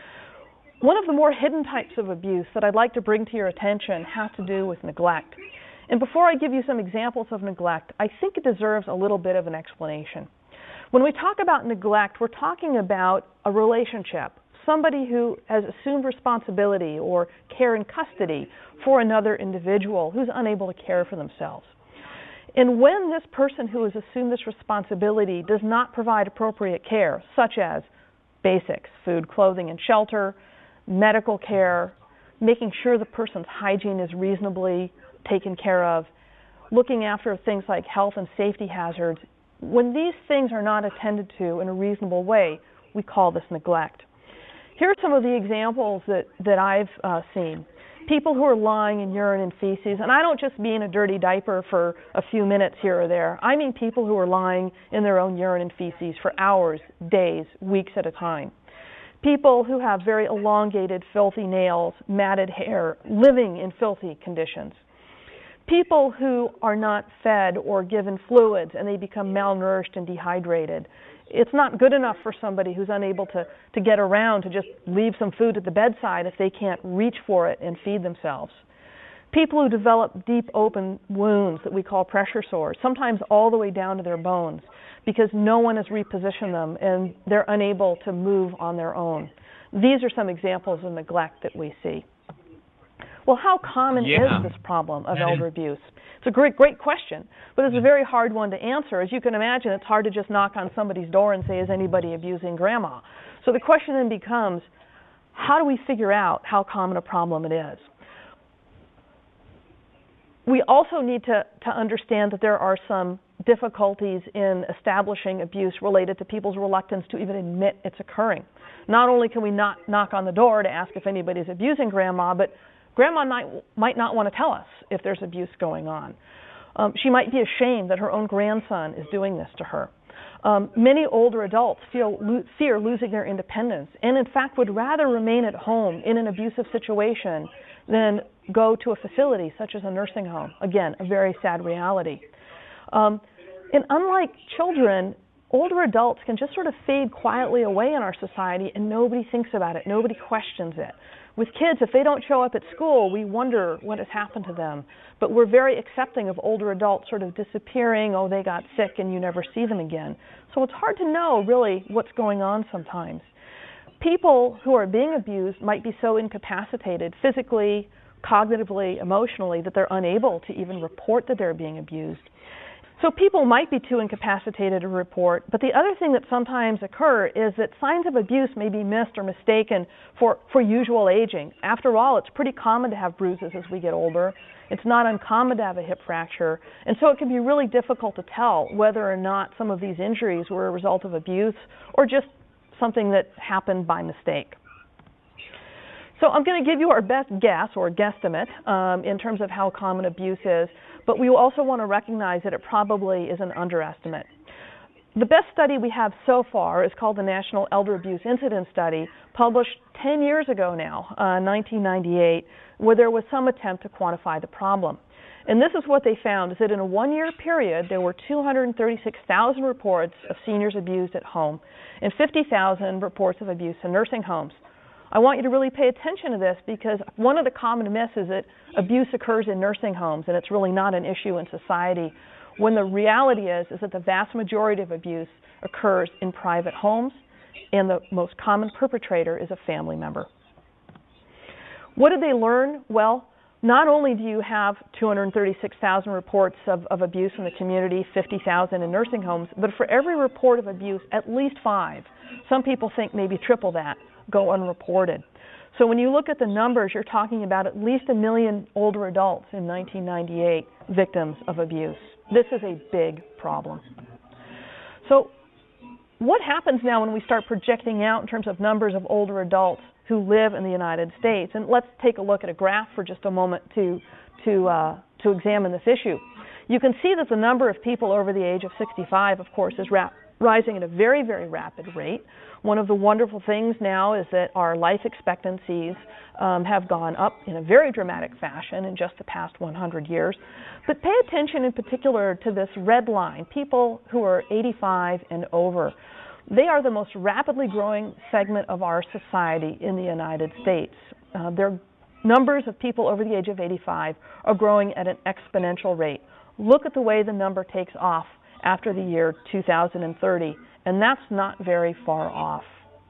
One of the more hidden types of abuse that I'd like to bring to your attention has to do with neglect. And before I give you some examples of neglect, I think it deserves a little bit of an explanation. When we talk about neglect, we're talking about a relationship, somebody who has assumed responsibility or care and custody for another individual who's unable to care for themselves. And when this person who has assumed this responsibility does not provide appropriate care, such as basics, food, clothing, and shelter, medical care, making sure the person's hygiene is reasonably taken care of, looking after things like health and safety hazards, when these things are not attended to in a reasonable way, we call this neglect. Here are some of the examples that, that I've uh, seen. People who are lying in urine and feces, and I don't just mean a dirty diaper for a few minutes here or there. I mean people who are lying in their own urine and feces for hours, days, weeks at a time. People who have very elongated, filthy nails, matted hair, living in filthy conditions. People who are not fed or given fluids and they become malnourished and dehydrated. It's not good enough for somebody who's unable to, to get around to just leave some food at the bedside if they can't reach for it and feed themselves. People who develop deep open wounds that we call pressure sores, sometimes all the way down to their bones, because no one has repositioned them and they're unable to move on their own. These are some examples of neglect that we see. Well, how common yeah. is this problem of elder abuse? It's a great, great question, but it's a very hard one to answer. As you can imagine, it's hard to just knock on somebody's door and say, is anybody abusing grandma? So the question then becomes, how do we figure out how common a problem it is? We also need to, to understand that there are some difficulties in establishing abuse related to people's reluctance to even admit it's occurring. Not only can we not knock on the door to ask if anybody's abusing grandma, but grandma might, might not want to tell us if there's abuse going on. Um, she might be ashamed that her own grandson is doing this to her. Um, many older adults feel lo- fear losing their independence and, in fact, would rather remain at home in an abusive situation than go to a facility such as a nursing home. Again, a very sad reality. Um, and unlike children, older adults can just sort of fade quietly away in our society and nobody thinks about it, nobody questions it. With kids, if they don't show up at school, we wonder what has happened to them. But we're very accepting of older adults sort of disappearing, oh, they got sick and you never see them again. So it's hard to know really what's going on sometimes. People who are being abused might be so incapacitated physically, cognitively, emotionally, that they're unable to even report that they're being abused. So people might be too incapacitated to report, but the other thing that sometimes occur is that signs of abuse may be missed or mistaken for, for usual aging. After all, it's pretty common to have bruises as we get older. It's not uncommon to have a hip fracture, and so it can be really difficult to tell whether or not some of these injuries were a result of abuse or just something that happened by mistake. So I'm going to give you our best guess or guesstimate um, in terms of how common abuse is, but we also want to recognize that it probably is an underestimate. The best study we have so far is called the National Elder Abuse Incidence Study, published ten years ago now, uh, nineteen ninety-eight, where there was some attempt to quantify the problem. And this is what they found, is that in a one-year period, there were two hundred thirty-six thousand reports of seniors abused at home and fifty thousand reports of abuse in nursing homes. I want you to really pay attention to this because one of the common myths is that abuse occurs in nursing homes and it's really not an issue in society, when the reality is, is that the vast majority of abuse occurs in private homes and the most common perpetrator is a family member. What did they learn? Well, not only do you have two hundred thirty-six thousand reports of, of abuse in the community, fifty thousand in nursing homes, but for every report of abuse, at least five, some people think maybe triple that, go unreported. So when you look at the numbers, you're talking about at least a million older adults in nineteen ninety-eight victims of abuse. This is a big problem. So what happens now when we start projecting out in terms of numbers of older adults who live in the United States? And let's take a look at a graph for just a moment to, to, uh, to examine this issue. You can see that the number of people over the age of sixty-five, of course, is rap- rising at a very, very rapid rate. One of the wonderful things now is that our life expectancies um, have gone up in a very dramatic fashion in just the past one hundred years. But pay attention in particular to this red line, people who are eighty-five and over. They are the most rapidly growing segment of our society in the United States. Uh, their numbers of people over the age of eighty-five are growing at an exponential rate. Look at the way the number takes off after the year two thousand thirty, and that's not very far off.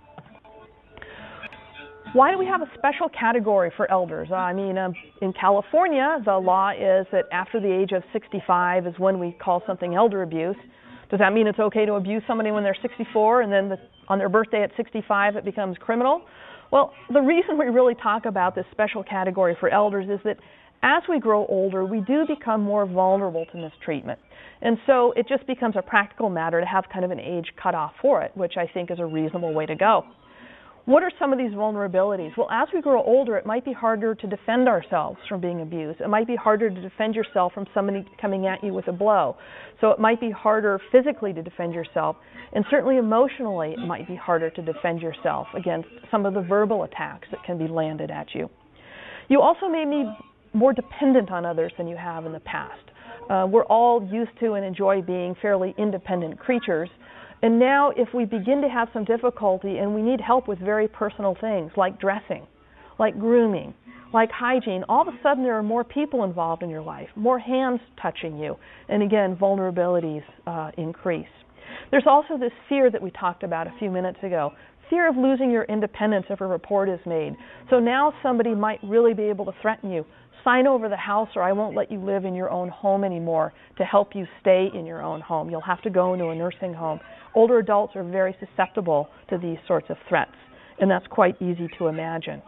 Why do we have a special category for elders? I mean, um, in California, the law is that after the age of sixty-five is when we call something elder abuse. Does that mean it's okay to abuse somebody when they're sixty-four and then the, on their birthday at sixty-five it becomes criminal? Well, the reason we really talk about this special category for elders is that as we grow older, we do become more vulnerable to mistreatment. And so it just becomes a practical matter to have kind of an age cutoff for it, which I think is a reasonable way to go. What are some of these vulnerabilities? Well, as we grow older, it might be harder to defend ourselves from being abused. It might be harder to defend yourself from somebody coming at you with a blow. So it might be harder physically to defend yourself, and certainly emotionally it might be harder to defend yourself against some of the verbal attacks that can be landed at you. You also may be more dependent on others than you have in the past. Uh, we're all used to and enjoy being fairly independent creatures. And now if we begin to have some difficulty and we need help with very personal things like dressing, like grooming, like hygiene, all of a sudden there are more people involved in your life, more hands touching you, and again, vulnerabilities uh, increase. There's also this fear that we talked about a few minutes ago, fear of losing your independence if a report is made. So now somebody might really be able to threaten you. Sign over the house or I won't let you live in your own home anymore to help you stay in your own home. You'll have to go into a nursing home. Older adults are very susceptible to these sorts of threats, and that's quite easy to imagine.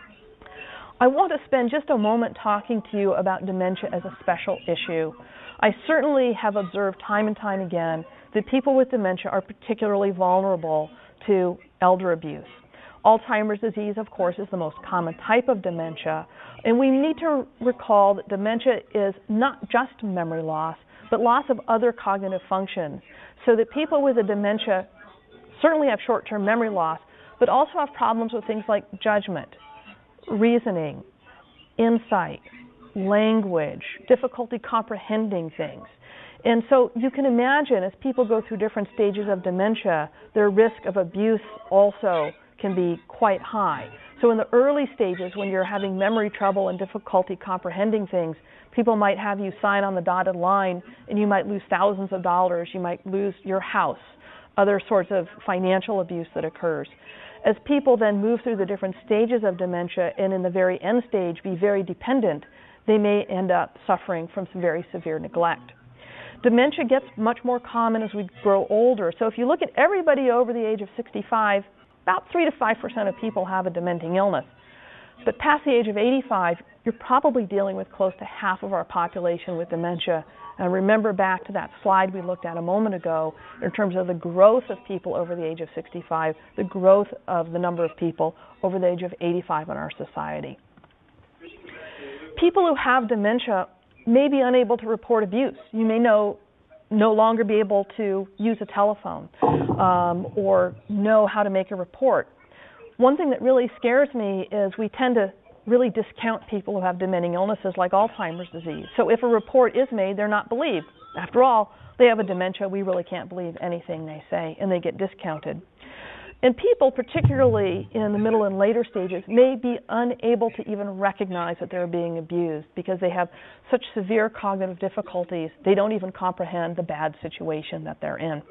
I want to spend just a moment talking to you about dementia as a special issue. I certainly have observed time and time again that people with dementia are particularly vulnerable to elder abuse. Alzheimer's disease, of course, is the most common type of dementia, and we need to recall that dementia is not just memory loss, but loss of other cognitive functions, so that people with a dementia certainly have short-term memory loss, but also have problems with things like judgment, reasoning, insight, language, difficulty comprehending things. And so you can imagine as people go through different stages of dementia, their risk of abuse also can be quite high. So in the early stages, when you're having memory trouble and difficulty comprehending things, people might have you sign on the dotted line and you might lose thousands of dollars, you might lose your house, other sorts of financial abuse that occurs. As people then move through the different stages of dementia and in the very end stage be very dependent, they may end up suffering from some very severe neglect. Dementia gets much more common as we grow older. So if you look at everybody over the age of sixty-five, about three to five percent of people have a dementing illness. But past the age of eighty-five, you're probably dealing with close to half of our population with dementia. And remember back to that slide we looked at a moment ago in terms of the growth of people over the age of sixty-five, the growth of the number of people over the age of eighty-five in our society. People who have dementia may be unable to report abuse. You may know, no longer be able to use a telephone um, or know how to make a report. One thing that really scares me is we tend to really discount people who have dementing illnesses like Alzheimer's disease. So if a report is made, they're not believed. After all, they have a dementia, we really can't believe anything they say, and they get discounted. And people, particularly in the middle and later stages, may be unable to even recognize that they're being abused because they have such severe cognitive difficulties, they don't even comprehend the bad situation that they're in.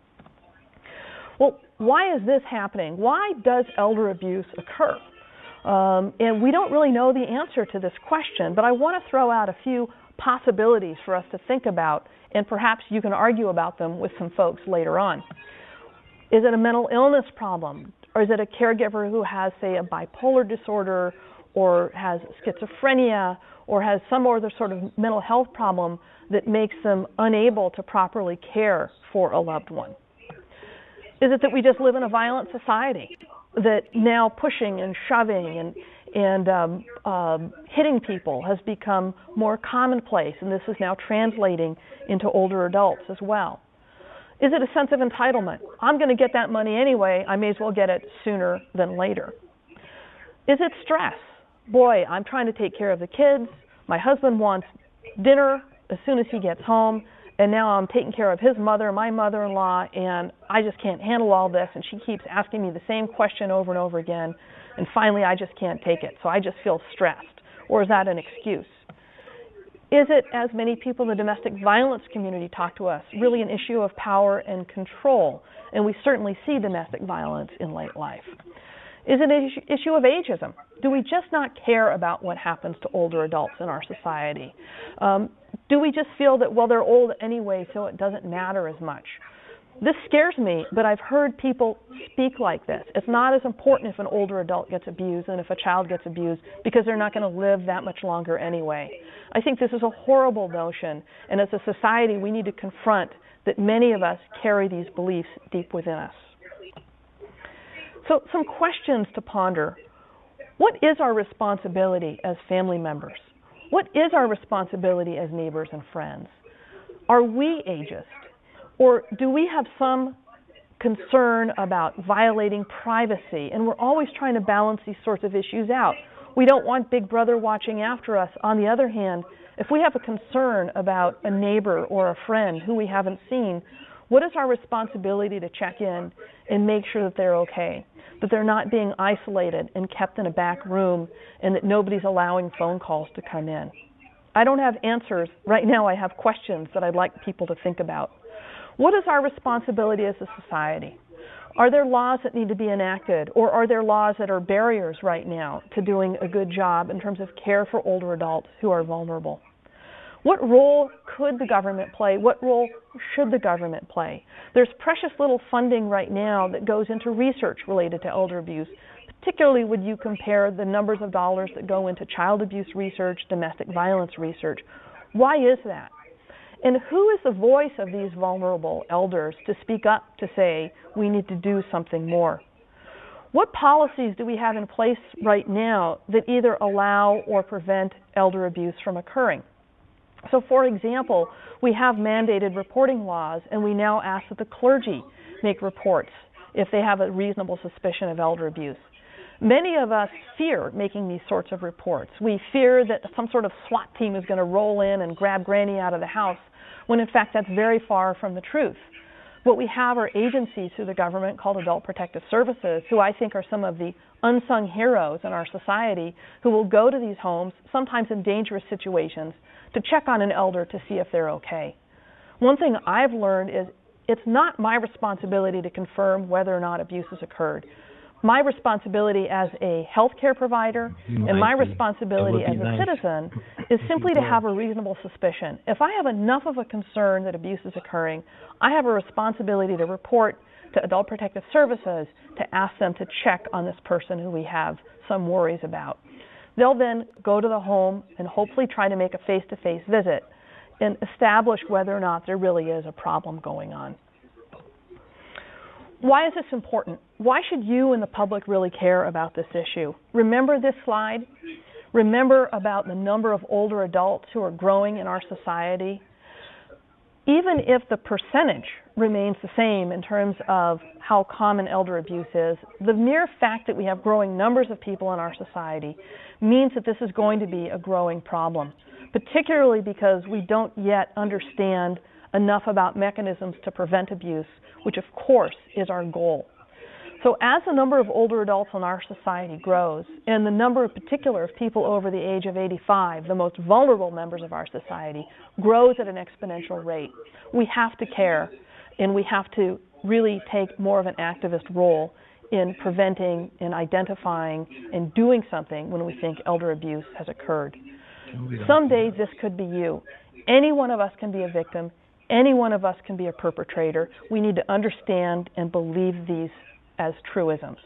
Well, why is this happening? Why does elder abuse occur? Um, and we don't really know the answer to this question, but I want to throw out a few possibilities for us to think about, and perhaps you can argue about them with some folks later on. Is it a mental illness problem? Or is it a caregiver who has, say, a bipolar disorder or has schizophrenia or has some other sort of mental health problem that makes them unable to properly care for a loved one? Is it that we just live in a violent society, that now pushing and shoving and, and um, um, hitting people has become more commonplace, and this is now translating into older adults as well? Is it a sense of entitlement? I'm going to get that money anyway, I may as well get it sooner than later. Is it stress? Boy, I'm trying to take care of the kids, my husband wants dinner as soon as he gets home, and now I'm taking care of his mother, my mother-in-law, and I just can't handle all this, and she keeps asking me the same question over and over again, and finally I just can't take it, so I just feel stressed. Or is that an excuse? Is it, as many people in the domestic violence community talk to us, really an issue of power and control? And we certainly see domestic violence in late life. Is it an issue of ageism? Do we just not care about what happens to older adults in our society? Um, do we just feel that, well, they're old anyway, so it doesn't matter as much? This scares me, but I've heard people speak like this. It's not as important if an older adult gets abused than if a child gets abused because they're not going to live that much longer anyway. I think this is a horrible notion, and as a society we need to confront that many of us carry these beliefs deep within us. So some questions to ponder. What is our responsibility as family members? What is our responsibility as neighbors and friends? Are we ageist? Or do we have some concern about violating privacy? And we're always trying to balance these sorts of issues out. We don't want Big Brother watching after us. On the other hand, if we have a concern about a neighbor or a friend who we haven't seen, what is our responsibility to check in and make sure that they're okay, that they're not being isolated and kept in a back room, and that nobody's allowing phone calls to come in? I don't have answers. Right now I have questions that I'd like people to think about. What is our responsibility as a society? Are there laws that need to be enacted, or are there laws that are barriers right now to doing a good job in terms of care for older adults who are vulnerable? What role could the government play? What role should the government play? There's precious little funding right now that goes into research related to elder abuse, particularly when you compare the numbers of dollars that go into child abuse research, domestic violence research. Why is that? And who is the voice of these vulnerable elders to speak up to say we need to do something more? What policies do we have in place right now that either allow or prevent elder abuse from occurring? So, for example, we have mandated reporting laws, and we now ask that the clergy make reports if they have a reasonable suspicion of elder abuse. Many of us fear making these sorts of reports. We fear that some sort of SWAT team is going to roll in and grab Granny out of the house, when in fact that's very far from the truth. What we have are agencies through the government called Adult Protective Services, who I think are some of the unsung heroes in our society, who will go to these homes, sometimes in dangerous situations, to check on an elder to see if they're okay. One thing I've learned is it's not my responsibility to confirm whether or not abuse has occurred. My responsibility as a healthcare provider and my responsibility as a nice. citizen is simply to have a reasonable suspicion. If I have enough of a concern that abuse is occurring, I have a responsibility to report to Adult Protective Services to ask them to check on this person who we have some worries about. They'll then go to the home and hopefully try to make a face-to-face visit and establish whether or not there really is a problem going on. Why is this important? Why should you and the public really care about this issue? Remember this slide? Remember about the number of older adults who are growing in our society? Even if the percentage remains the same in terms of how common elder abuse is, the mere fact that we have growing numbers of people in our society means that this is going to be a growing problem, particularly because we don't yet understand enough about mechanisms to prevent abuse, which of course is our goal. So as the number of older adults in our society grows, and the number in particular of people over the age of eighty-five, the most vulnerable members of our society, grows at an exponential rate, we have to care, and we have to really take more of an activist role in preventing and identifying and doing something when we think elder abuse has occurred. Someday this could be you. Any one of us can be a victim. Any one of us can be a perpetrator. We need to understand and believe these as truisms.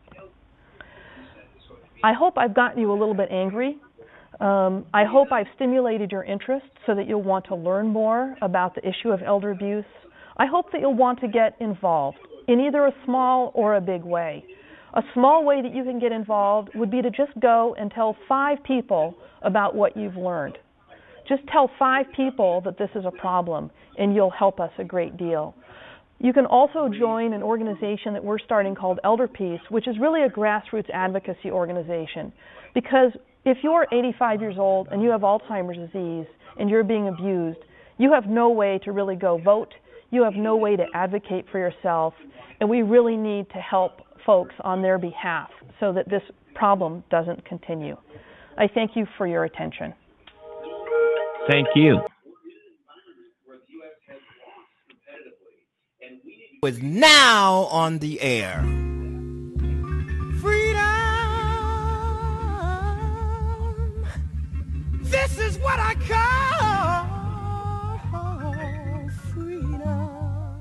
I hope I've gotten you a little bit angry. Um, I hope I've stimulated your interest so that you'll want to learn more about the issue of elder abuse. I hope that you'll want to get involved in either a small or a big way. A small way that you can get involved would be to just go and tell five people about what you've learned. Just tell five people that this is a problem, and you'll help us a great deal. You can also join an organization that we're starting called Elder Peace, which is really a grassroots advocacy organization. Because if you're eighty-five years old and you have Alzheimer's disease and you're being abused, you have no way to really go vote. You have no way to advocate for yourself, and we really need to help folks on their behalf so that this problem doesn't continue. I thank you for your attention. Thank you. Is now on the air. Freedom. This is what I call freedom.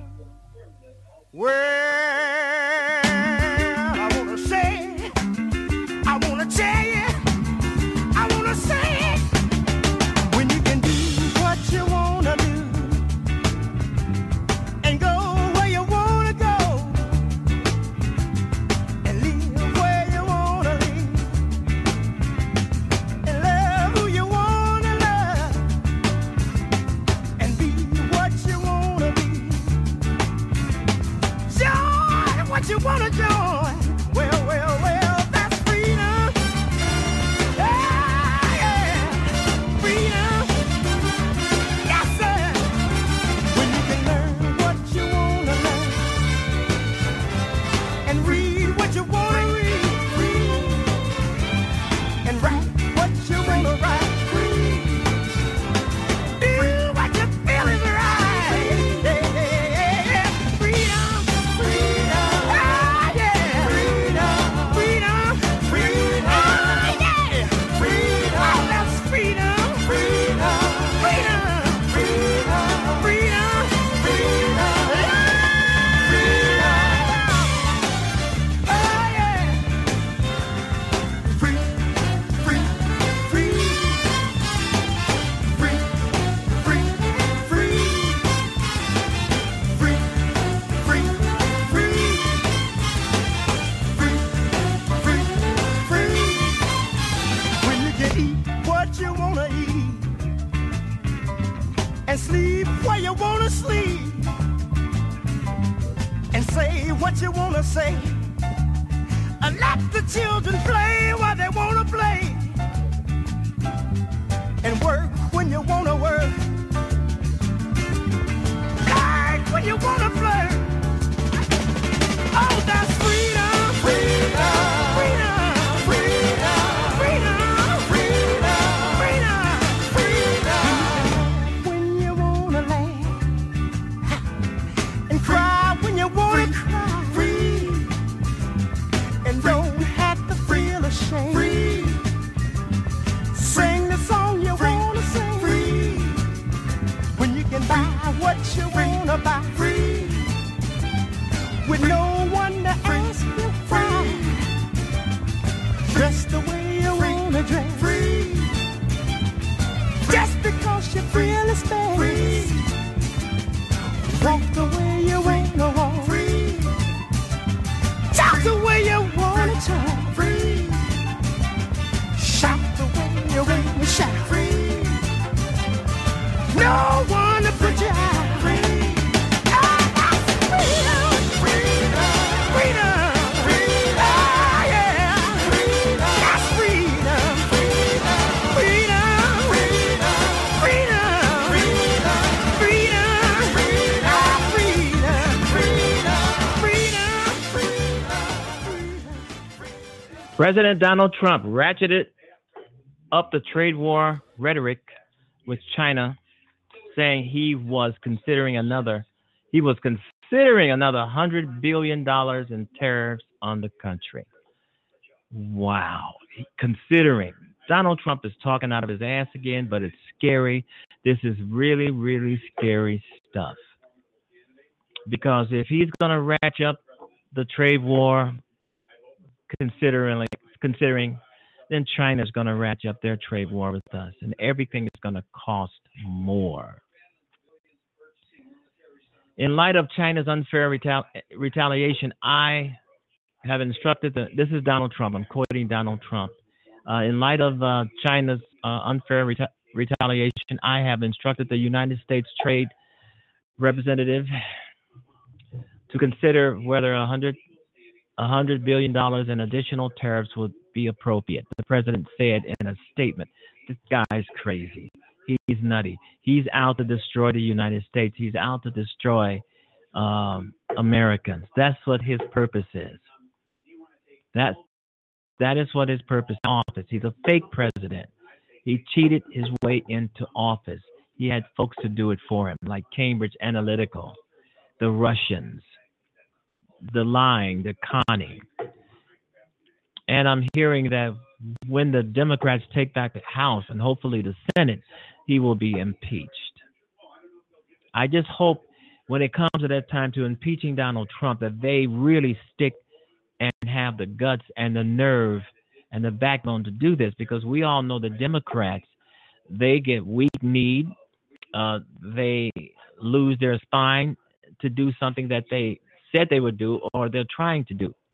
Well, I want to say, I want to tell you, I want to say, when you can do what you want to do and go where you want to go and live where you want to live and love who you want to love and be what you want to be. Join what you want to join. Well, well, well, that's freedom. Yeah, yeah. Freedom. Yes, sir. When you can learn what you want to learn and read what you want to read, read, and write what you want to write, read. Do what you feel is right. Yeah, yeah, yeah. Freedom, freedom, ah, yeah. Freedom, freedom, freedom, ah, yeah. Freedom, oh, that's freedom, freedom, freedom, freedom, freedom, freedom, freedom, oh, yeah. Free, free, free, free, free, free, free, free, free, free, free, free. When you can eat what you want to eat and sleep where you want to sleep and say what you want to say. And let the children play while they wanna play. And work when you wanna work. Flirt when you wanna flirt. Oh, that's freedom, freedom, freedom, freedom, freedom, freedom, freedom, freedom. When you wanna laugh and cry when you wanna cry. Free. And don't have to feel ashamed. Free. Sing the song you wanna sing. Free. When you can buy what you wanna buy. Free. With no one to ask you why. Dress the way you wanna dress. Free. Just because you feel a space. Free. Walk the way you wanna walk. Free. Talk the way you wanna talk. Free. Shout the way you wanna shout. Free. No one to put you out. Free. President Donald Trump ratcheted up the trade war rhetoric with China, saying he was considering another, he was considering another one hundred billion dollars in tariffs on the country. Wow. Considering. Donald Trump is talking out of his ass again, but it's scary. This is really, really scary stuff. Because if he's going to ratchet up the trade war, considering, considering, then China's going to ratchet up their trade war with us, and everything is going to cost more. In light of China's unfair retal- retaliation, I have instructed, the, this is Donald Trump, I'm quoting Donald Trump. Uh, in light of uh, China's uh, unfair reta- retaliation, I have instructed the United States Trade Representative to consider whether one hundred one hundred billion dollars in additional tariffs would be appropriate. The president said in a statement, this guy's crazy. He's nutty. He's out to destroy the United States. He's out to destroy um, Americans. That's what his purpose is. That, that is what his purpose is. Office. He's a fake president. He cheated his way into office. He had folks to do it for him, like Cambridge Analytica, the Russians, the lying, the conning. And I'm hearing that when the Democrats take back the House and hopefully the Senate, he will be impeached. I just hope when it comes to that time to impeaching Donald Trump that they really stick and have the guts and the nerve and the backbone to do this, because we all know the Democrats, they get weak-kneed, uh, they lose their spine to do something that they said they would do or they're trying to do.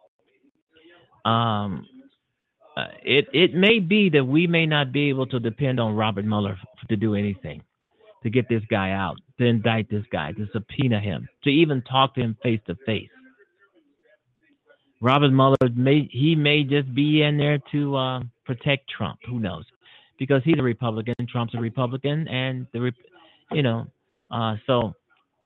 Um, uh, it it may be that we may not be able to depend on Robert Mueller f- to do anything, to get this guy out, to indict this guy, to subpoena him, to even talk to him face to face. Robert Mueller may he may just be in there to uh, protect Trump. Who knows? Because he's a Republican, Trump's a Republican, and the you know uh, so.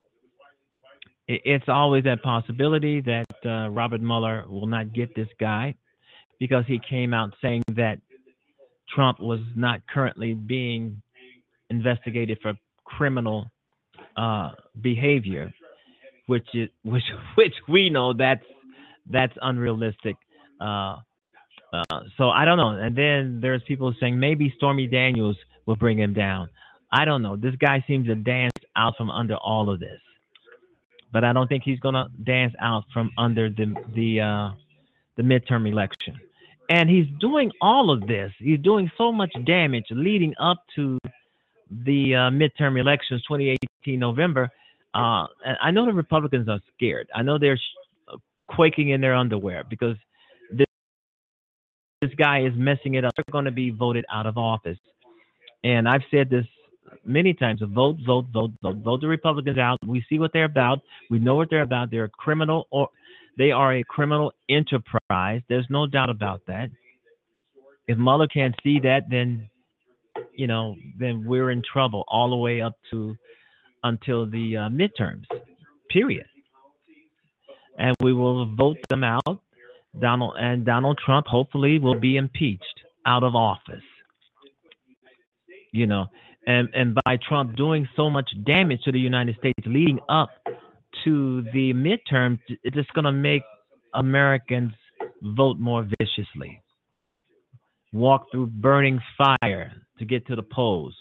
It's always that possibility that uh, Robert Mueller will not get this guy because he came out saying that Trump was not currently being investigated for criminal uh, behavior, which is which which we know that's that's unrealistic. Uh, uh, so I don't know. And then there's people saying maybe Stormy Daniels will bring him down. I don't know. This guy seems to dance out from under all of this. But I don't think he's going to dance out from under the the uh, the midterm election. And he's doing all of this. He's doing so much damage leading up to the uh, midterm elections, twenty eighteen November. Uh, and I know the Republicans are scared. I know they're sh- quaking in their underwear because this, this guy is messing it up. They're going to be voted out of office. And I've said this many times: vote, vote, vote, vote, vote the Republicans out. We see what they're about. We know what they're about. They're a criminal or They are a criminal enterprise. There's no doubt about that. If Mueller can't see that, then, you know, then we're in trouble all the way up to until the uh, midterms, period. And we will vote them out. Donald and Donald Trump hopefully will be impeached out of office. You know, and, and by Trump doing so much damage to the United States leading up to the midterm, it's just going to make Americans vote more viciously, walk through burning fire to get to the polls,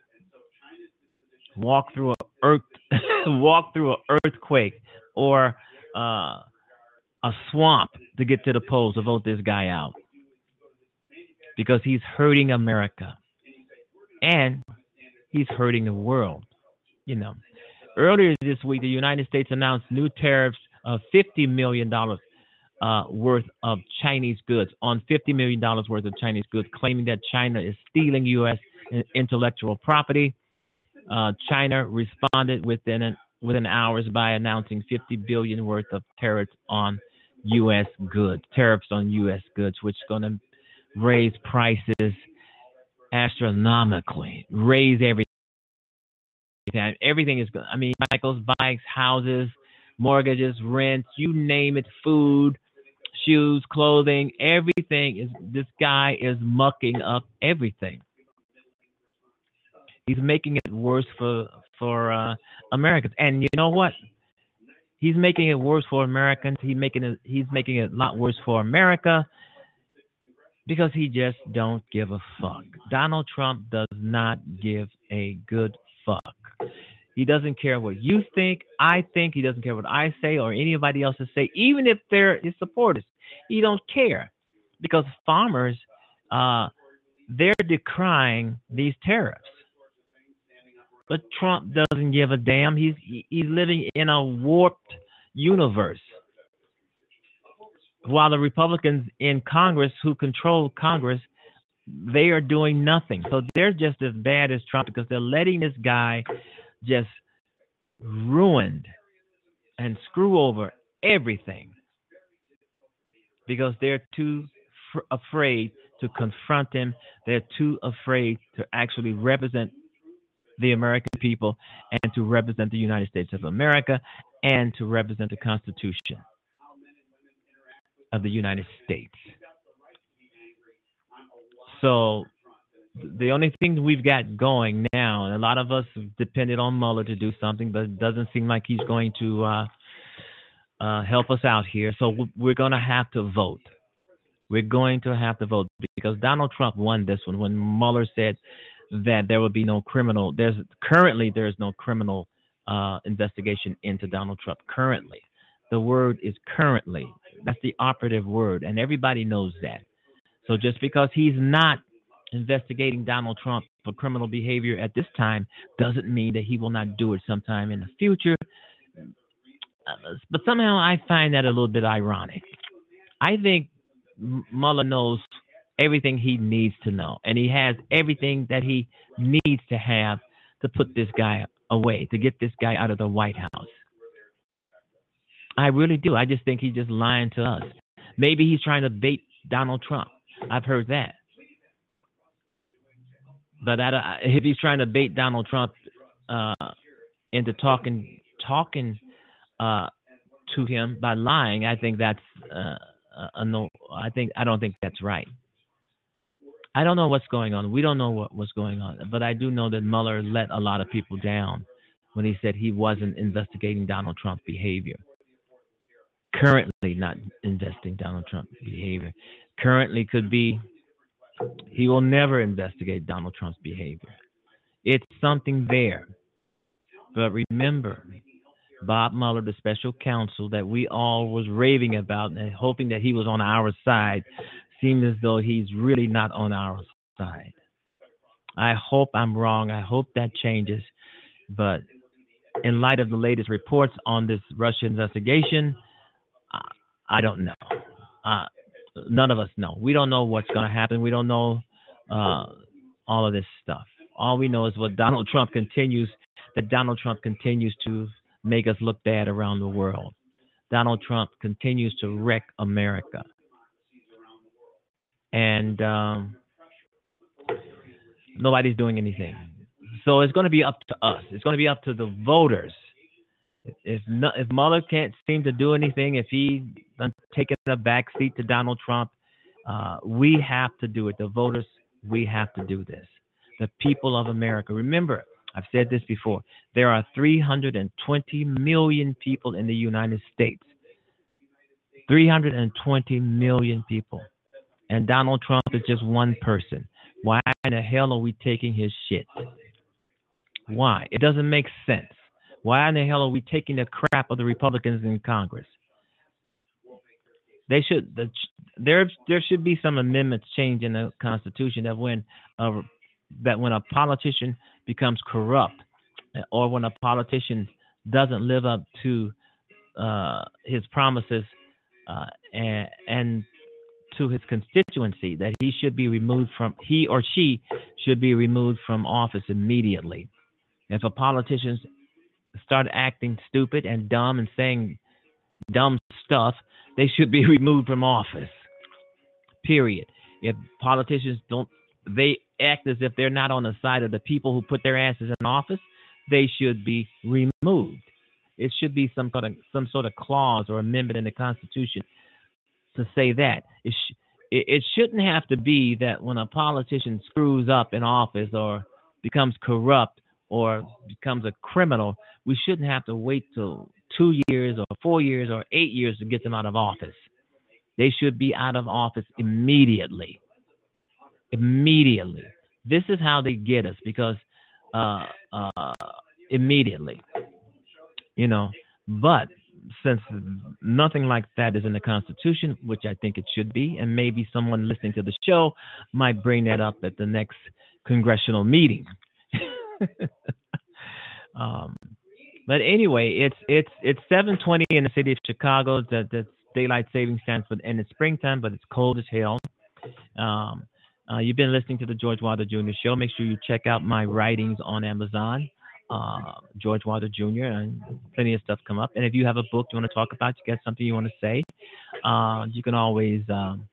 walk through a earth, walk through an earthquake or uh, a swamp to get to the polls to vote this guy out, because he's hurting America and he's hurting the world. You know, earlier this week, the United States announced new tariffs of fifty million dollars uh, worth of Chinese goods on fifty million dollars worth of Chinese goods, claiming that China is stealing U S intellectual property. Uh, China responded within an, within hours by announcing fifty billion dollars worth of tariffs on U S goods, tariffs on U S goods, which is going to raise prices astronomically, raise everything. Everything is good. I mean, cycles, bikes, houses, mortgages, rents, you name it, food, shoes, clothing, everything is, this guy is mucking up everything. He's making it worse for, for uh, Americans. And you know what? He's making it worse for Americans. He's making it, he's making it a lot worse for America because he just don't give a fuck. Donald Trump does not give a good fuck. He doesn't care what you think, I think. He doesn't care what I say or anybody else say, even if they're his supporters. He don't care, because farmers, uh, they're decrying these tariffs. But Trump doesn't give a damn. He's he's living in a warped universe. While the Republicans in Congress, who control Congress, they are doing nothing. So they're just as bad as Trump, because they're letting this guy just ruin and screw over everything, because they're too f- afraid to confront him. They're too afraid to actually represent the American people and to represent the United States of America and to represent the Constitution of the United States. So the only thing we've got going now, and a lot of us depended on Mueller to do something, but it doesn't seem like he's going to uh, uh, help us out here. So we're going to have to vote. We're going to have to vote, because Donald Trump won this one when Mueller said that there will be no criminal. There's currently there's no criminal uh, investigation into Donald Trump. Currently, the word is currently. That's the operative word, and everybody knows that. So just because he's not investigating Donald Trump for criminal behavior at this time doesn't mean that he will not do it sometime in the future. Uh, but somehow I find that a little bit ironic. I think Mueller knows everything he needs to know, and he has everything that he needs to have to put this guy away, to get this guy out of the White House. I really do. I just think he's just lying to us. Maybe he's trying to bait Donald Trump. I've heard that. But I, if he's trying to bait Donald Trump uh, into talking talking uh, to him by lying, I think that's uh, a no. I think I don't think that's right. I don't know what's going on. We don't know what was going on, but I do know that Mueller let a lot of people down when he said he wasn't investigating Donald Trump's behavior. Currently not investigating Donald Trump's behavior. Currently could be he will never investigate Donald Trump's behavior. It's something there. But remember, Bob Mueller, the special counsel that we all was raving about and hoping that he was on our side, seems as though he's really not on our side. I hope I'm wrong. I hope that changes. But in light of the latest reports on this Russia investigation, I don't know. Uh, none of us know. We don't know what's going to happen. We don't know uh, all of this stuff. All we know is what Donald Trump continues, that Donald Trump continues to make us look bad around the world. Donald Trump continues to wreck America. And um, nobody's doing anything. So it's going to be up to us. It's going to be up to the voters. If not, if Mueller can't seem to do anything, if he's taking a back seat to Donald Trump, uh, we have to do it. The voters, we have to do this. The people of America. Remember, I've said this before. There are three hundred twenty million people in the United States. three hundred twenty million people. And Donald Trump is just one person. Why in the hell are we taking his shit? Why? It doesn't make sense. Why in the hell are we taking the crap of the Republicans in Congress? They should. The, there, there should be some amendments changed in the Constitution that when, uh, that when a politician becomes corrupt, or when a politician doesn't live up to uh, his promises uh, and, and to his constituency, that he should be removed from. He or she should be removed from office immediately. If a politician start acting stupid and dumb and saying dumb stuff, they should be removed from office. Period. If politicians don't, they act as if they're not on the side of the people who put their asses in office, they should be removed. It should be some kind of some sort of clause or amendment in the Constitution to say that. It, sh- it, it shouldn't have to be that when a politician screws up in office or becomes corrupt or becomes a criminal, we shouldn't have to wait till two years or four years or eight years to get them out of office. They should be out of office immediately. Immediately. This is how they get us, because uh, uh, immediately, you know, but since nothing like that is in the Constitution, which I think it should be, and maybe someone listening to the show might bring that up at the next congressional meeting. um, but anyway, it's it's it's seven twenty in the city of Chicago. That that's daylight savings time for, and it's springtime, but it's cold as hell. Um, uh, you've been listening to the George Wilder Junior Show. Make sure you check out my writings on Amazon, uh, George Wilder Junior, and plenty of stuff come up. And if you have a book you want to talk about, you got something you want to say, uh, you can always um,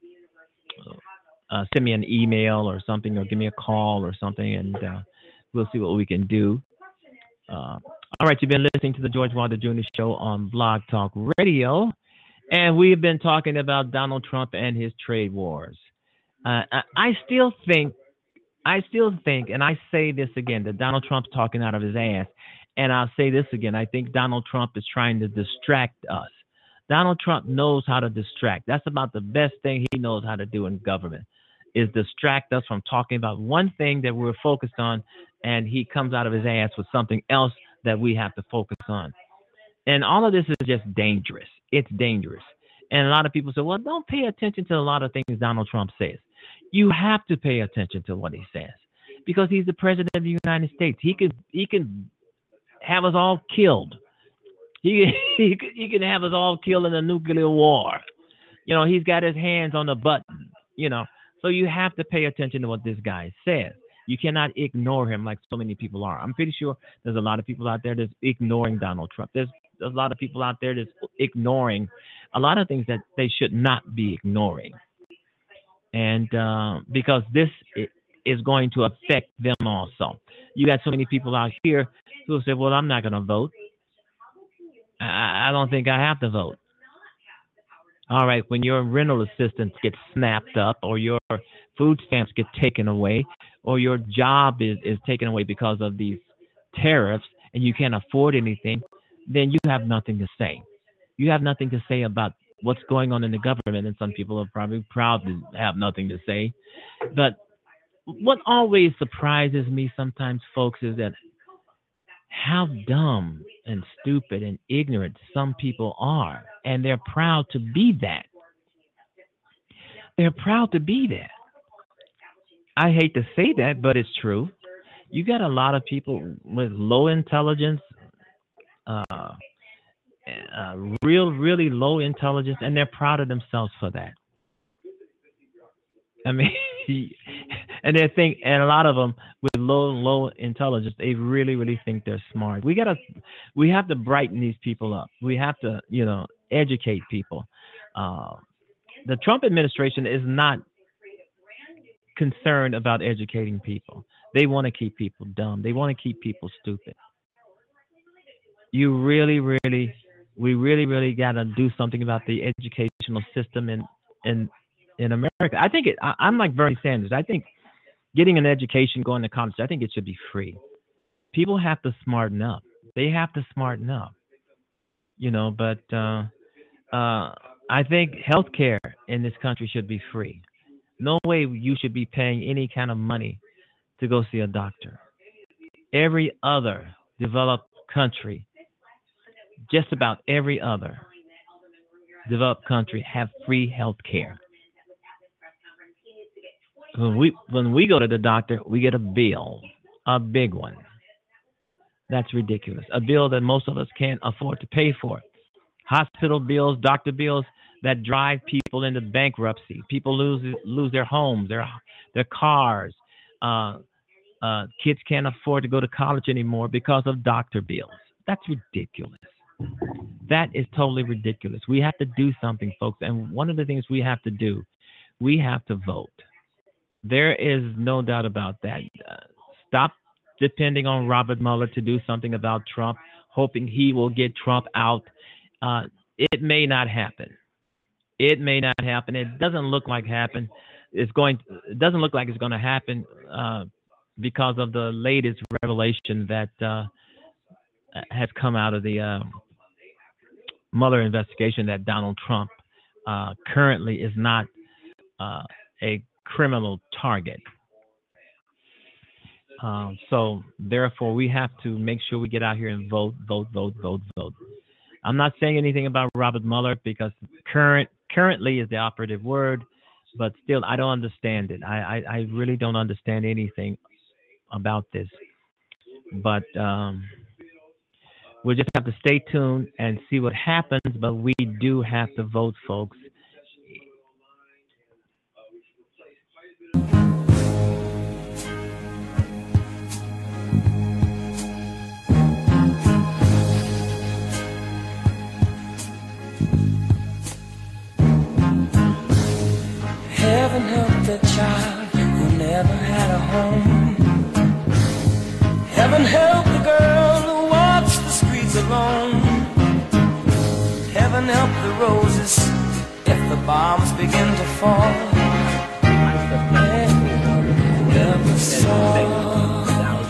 uh, send me an email or something, or give me a call or something, and uh, we'll see what we can do. Uh, all right, you've been listening to the George Wilder Junior Show on Blog Talk Radio, and we've been talking about Donald Trump and his trade wars. Uh, I, I still think, I still think, and I say this again, that Donald Trump's talking out of his ass. And I'll say this again, I think Donald Trump is trying to distract us. Donald Trump knows how to distract. That's about the best thing he knows how to do in government, is distract us from talking about one thing that we're focused on, and he comes out of his ass with something else that we have to focus on. And all of this is just dangerous. It's dangerous. And a lot of people say, well, don't pay attention to a lot of things Donald Trump says. You have to pay attention to what he says, because he's the president of the United States. He could he can have us all killed. He he could, he can have us all killed in a nuclear war. You know, he's got his hands on the button. You know, so you have to pay attention to what this guy says. You cannot ignore him like so many people are. I'm pretty sure there's a lot of people out there that's ignoring Donald Trump. There's, there's a lot of people out there that's ignoring a lot of things that they should not be ignoring. And uh, because this is going to affect them also. You got so many people out here who say, well, I'm not going to vote. I, I don't think I have to vote. All right, when your rental assistance gets snapped up, or your food stamps get taken away, or your job is, is taken away because of these tariffs, and you can't afford anything, then you have nothing to say. You have nothing to say about what's going on in the government, and some people are probably proud to have nothing to say. But what always surprises me sometimes, folks, is that how dumb and stupid and ignorant some people are, and they're proud to be that. They're proud to be that. I hate to say that, but it's true. You got a lot of people with low intelligence, uh, uh, real, really low intelligence, and they're proud of themselves for that. I mean, and they think, and a lot of them with low, low intelligence, they really, really think they're smart. We gotta, we have to brighten these people up. We have to, you know, educate people. Uh, the Trump administration is not concerned about educating people. They want to keep people dumb. They want to keep people stupid. You really, really, we really, really got to do something about the educational system in, in, in America. I think it, I, I'm like Bernie Sanders. I think getting an education, going to college, I think it should be free. People have to smarten up. They have to smarten up, you know, but uh, uh, I think healthcare in this country should be free. No way you should be paying any kind of money to go see a doctor. Every other developed country, just about every other developed country, have free health care. When we when we go to the doctor, we get a bill, a big one. That's ridiculous. A bill that most of us can't afford to pay for. Hospital bills, doctor bills that drive people into bankruptcy. People lose lose their homes, their their cars. Uh, uh, kids can't afford to go to college anymore because of doctor bills. That's ridiculous. That is totally ridiculous. We have to do something, folks. And one of the things we have to do, we have to vote. There is no doubt about that. Uh, stop depending on Robert Mueller to do something about Trump, hoping he will get Trump out. Uh, it may not happen. It may not happen. It doesn't look like happen. It's going. It doesn't look like it's going to happen uh, because of the latest revelation that uh, has come out of the uh, Mueller investigation that Donald Trump uh, currently is not uh, a criminal target. Um, so therefore, we have to make sure we get out here and vote, vote, vote, vote, vote. I'm not saying anything about Robert Mueller because current currently is the operative word, but still, I don't understand it. I, I, I really don't understand anything about this. But um, we'll just have to stay tuned and see what happens. But we do have to vote, folks. Heaven help the child who never had a home. Heaven help the girl who walks the streets alone. Heaven help the roses if the bombs begin to fall. Heaven help us all.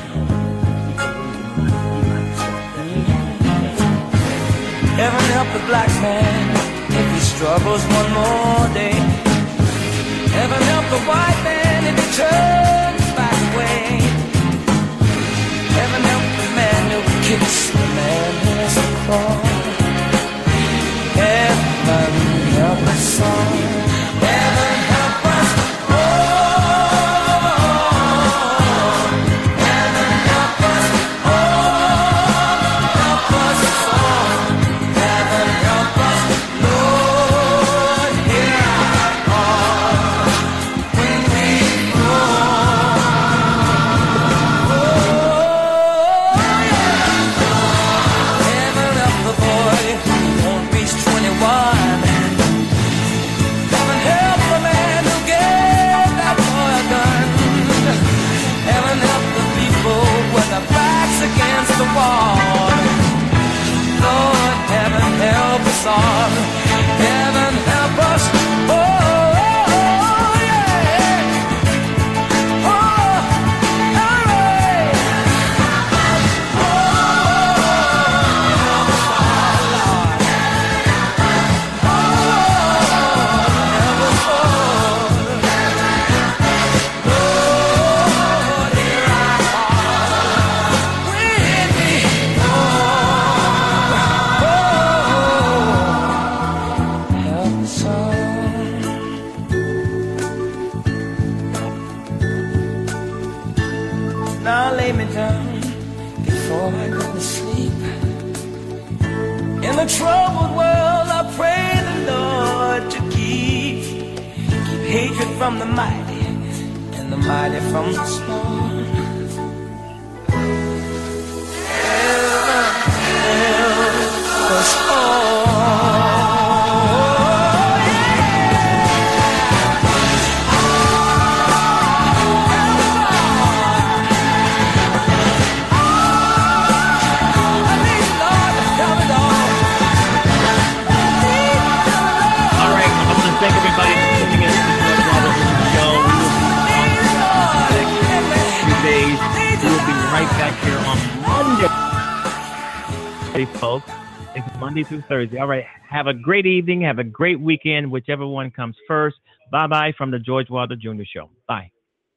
Heaven help the black man if he struggles one more day. Heaven help the white man if he turns back away. Heaven help the man who kicks the man who has a claw. Heaven help us all. Heaven help us all. Heaven help us all. Help us all. Heaven help us, Lord, hear our call. Against the wall, Lord, heaven help us all. Heaven help us, oh, oh yeah, oh, all right, oh, help us all, Lord, oh, help us all, Lord, hear our call. Now lay me down before I go to sleep. In the troubled world I pray the Lord to keep Keep hatred from the mighty and the mighty from the small. Heaven help us all. Thank everybody for tuning in to the George Wilder Show. We will be on the next few days. We will be right back here on Monday. Hey, folks. It's Monday through Thursday. All right. Have a great evening. Have a great weekend, whichever one comes first. Bye-bye from the George Wilder Junior Show. Bye.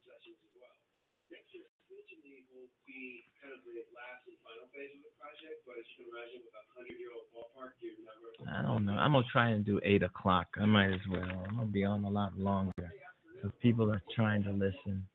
I don't know. I'm going to try and do eight o'clock. I might as well. I'm going to be on a lot longer because people are trying to listen.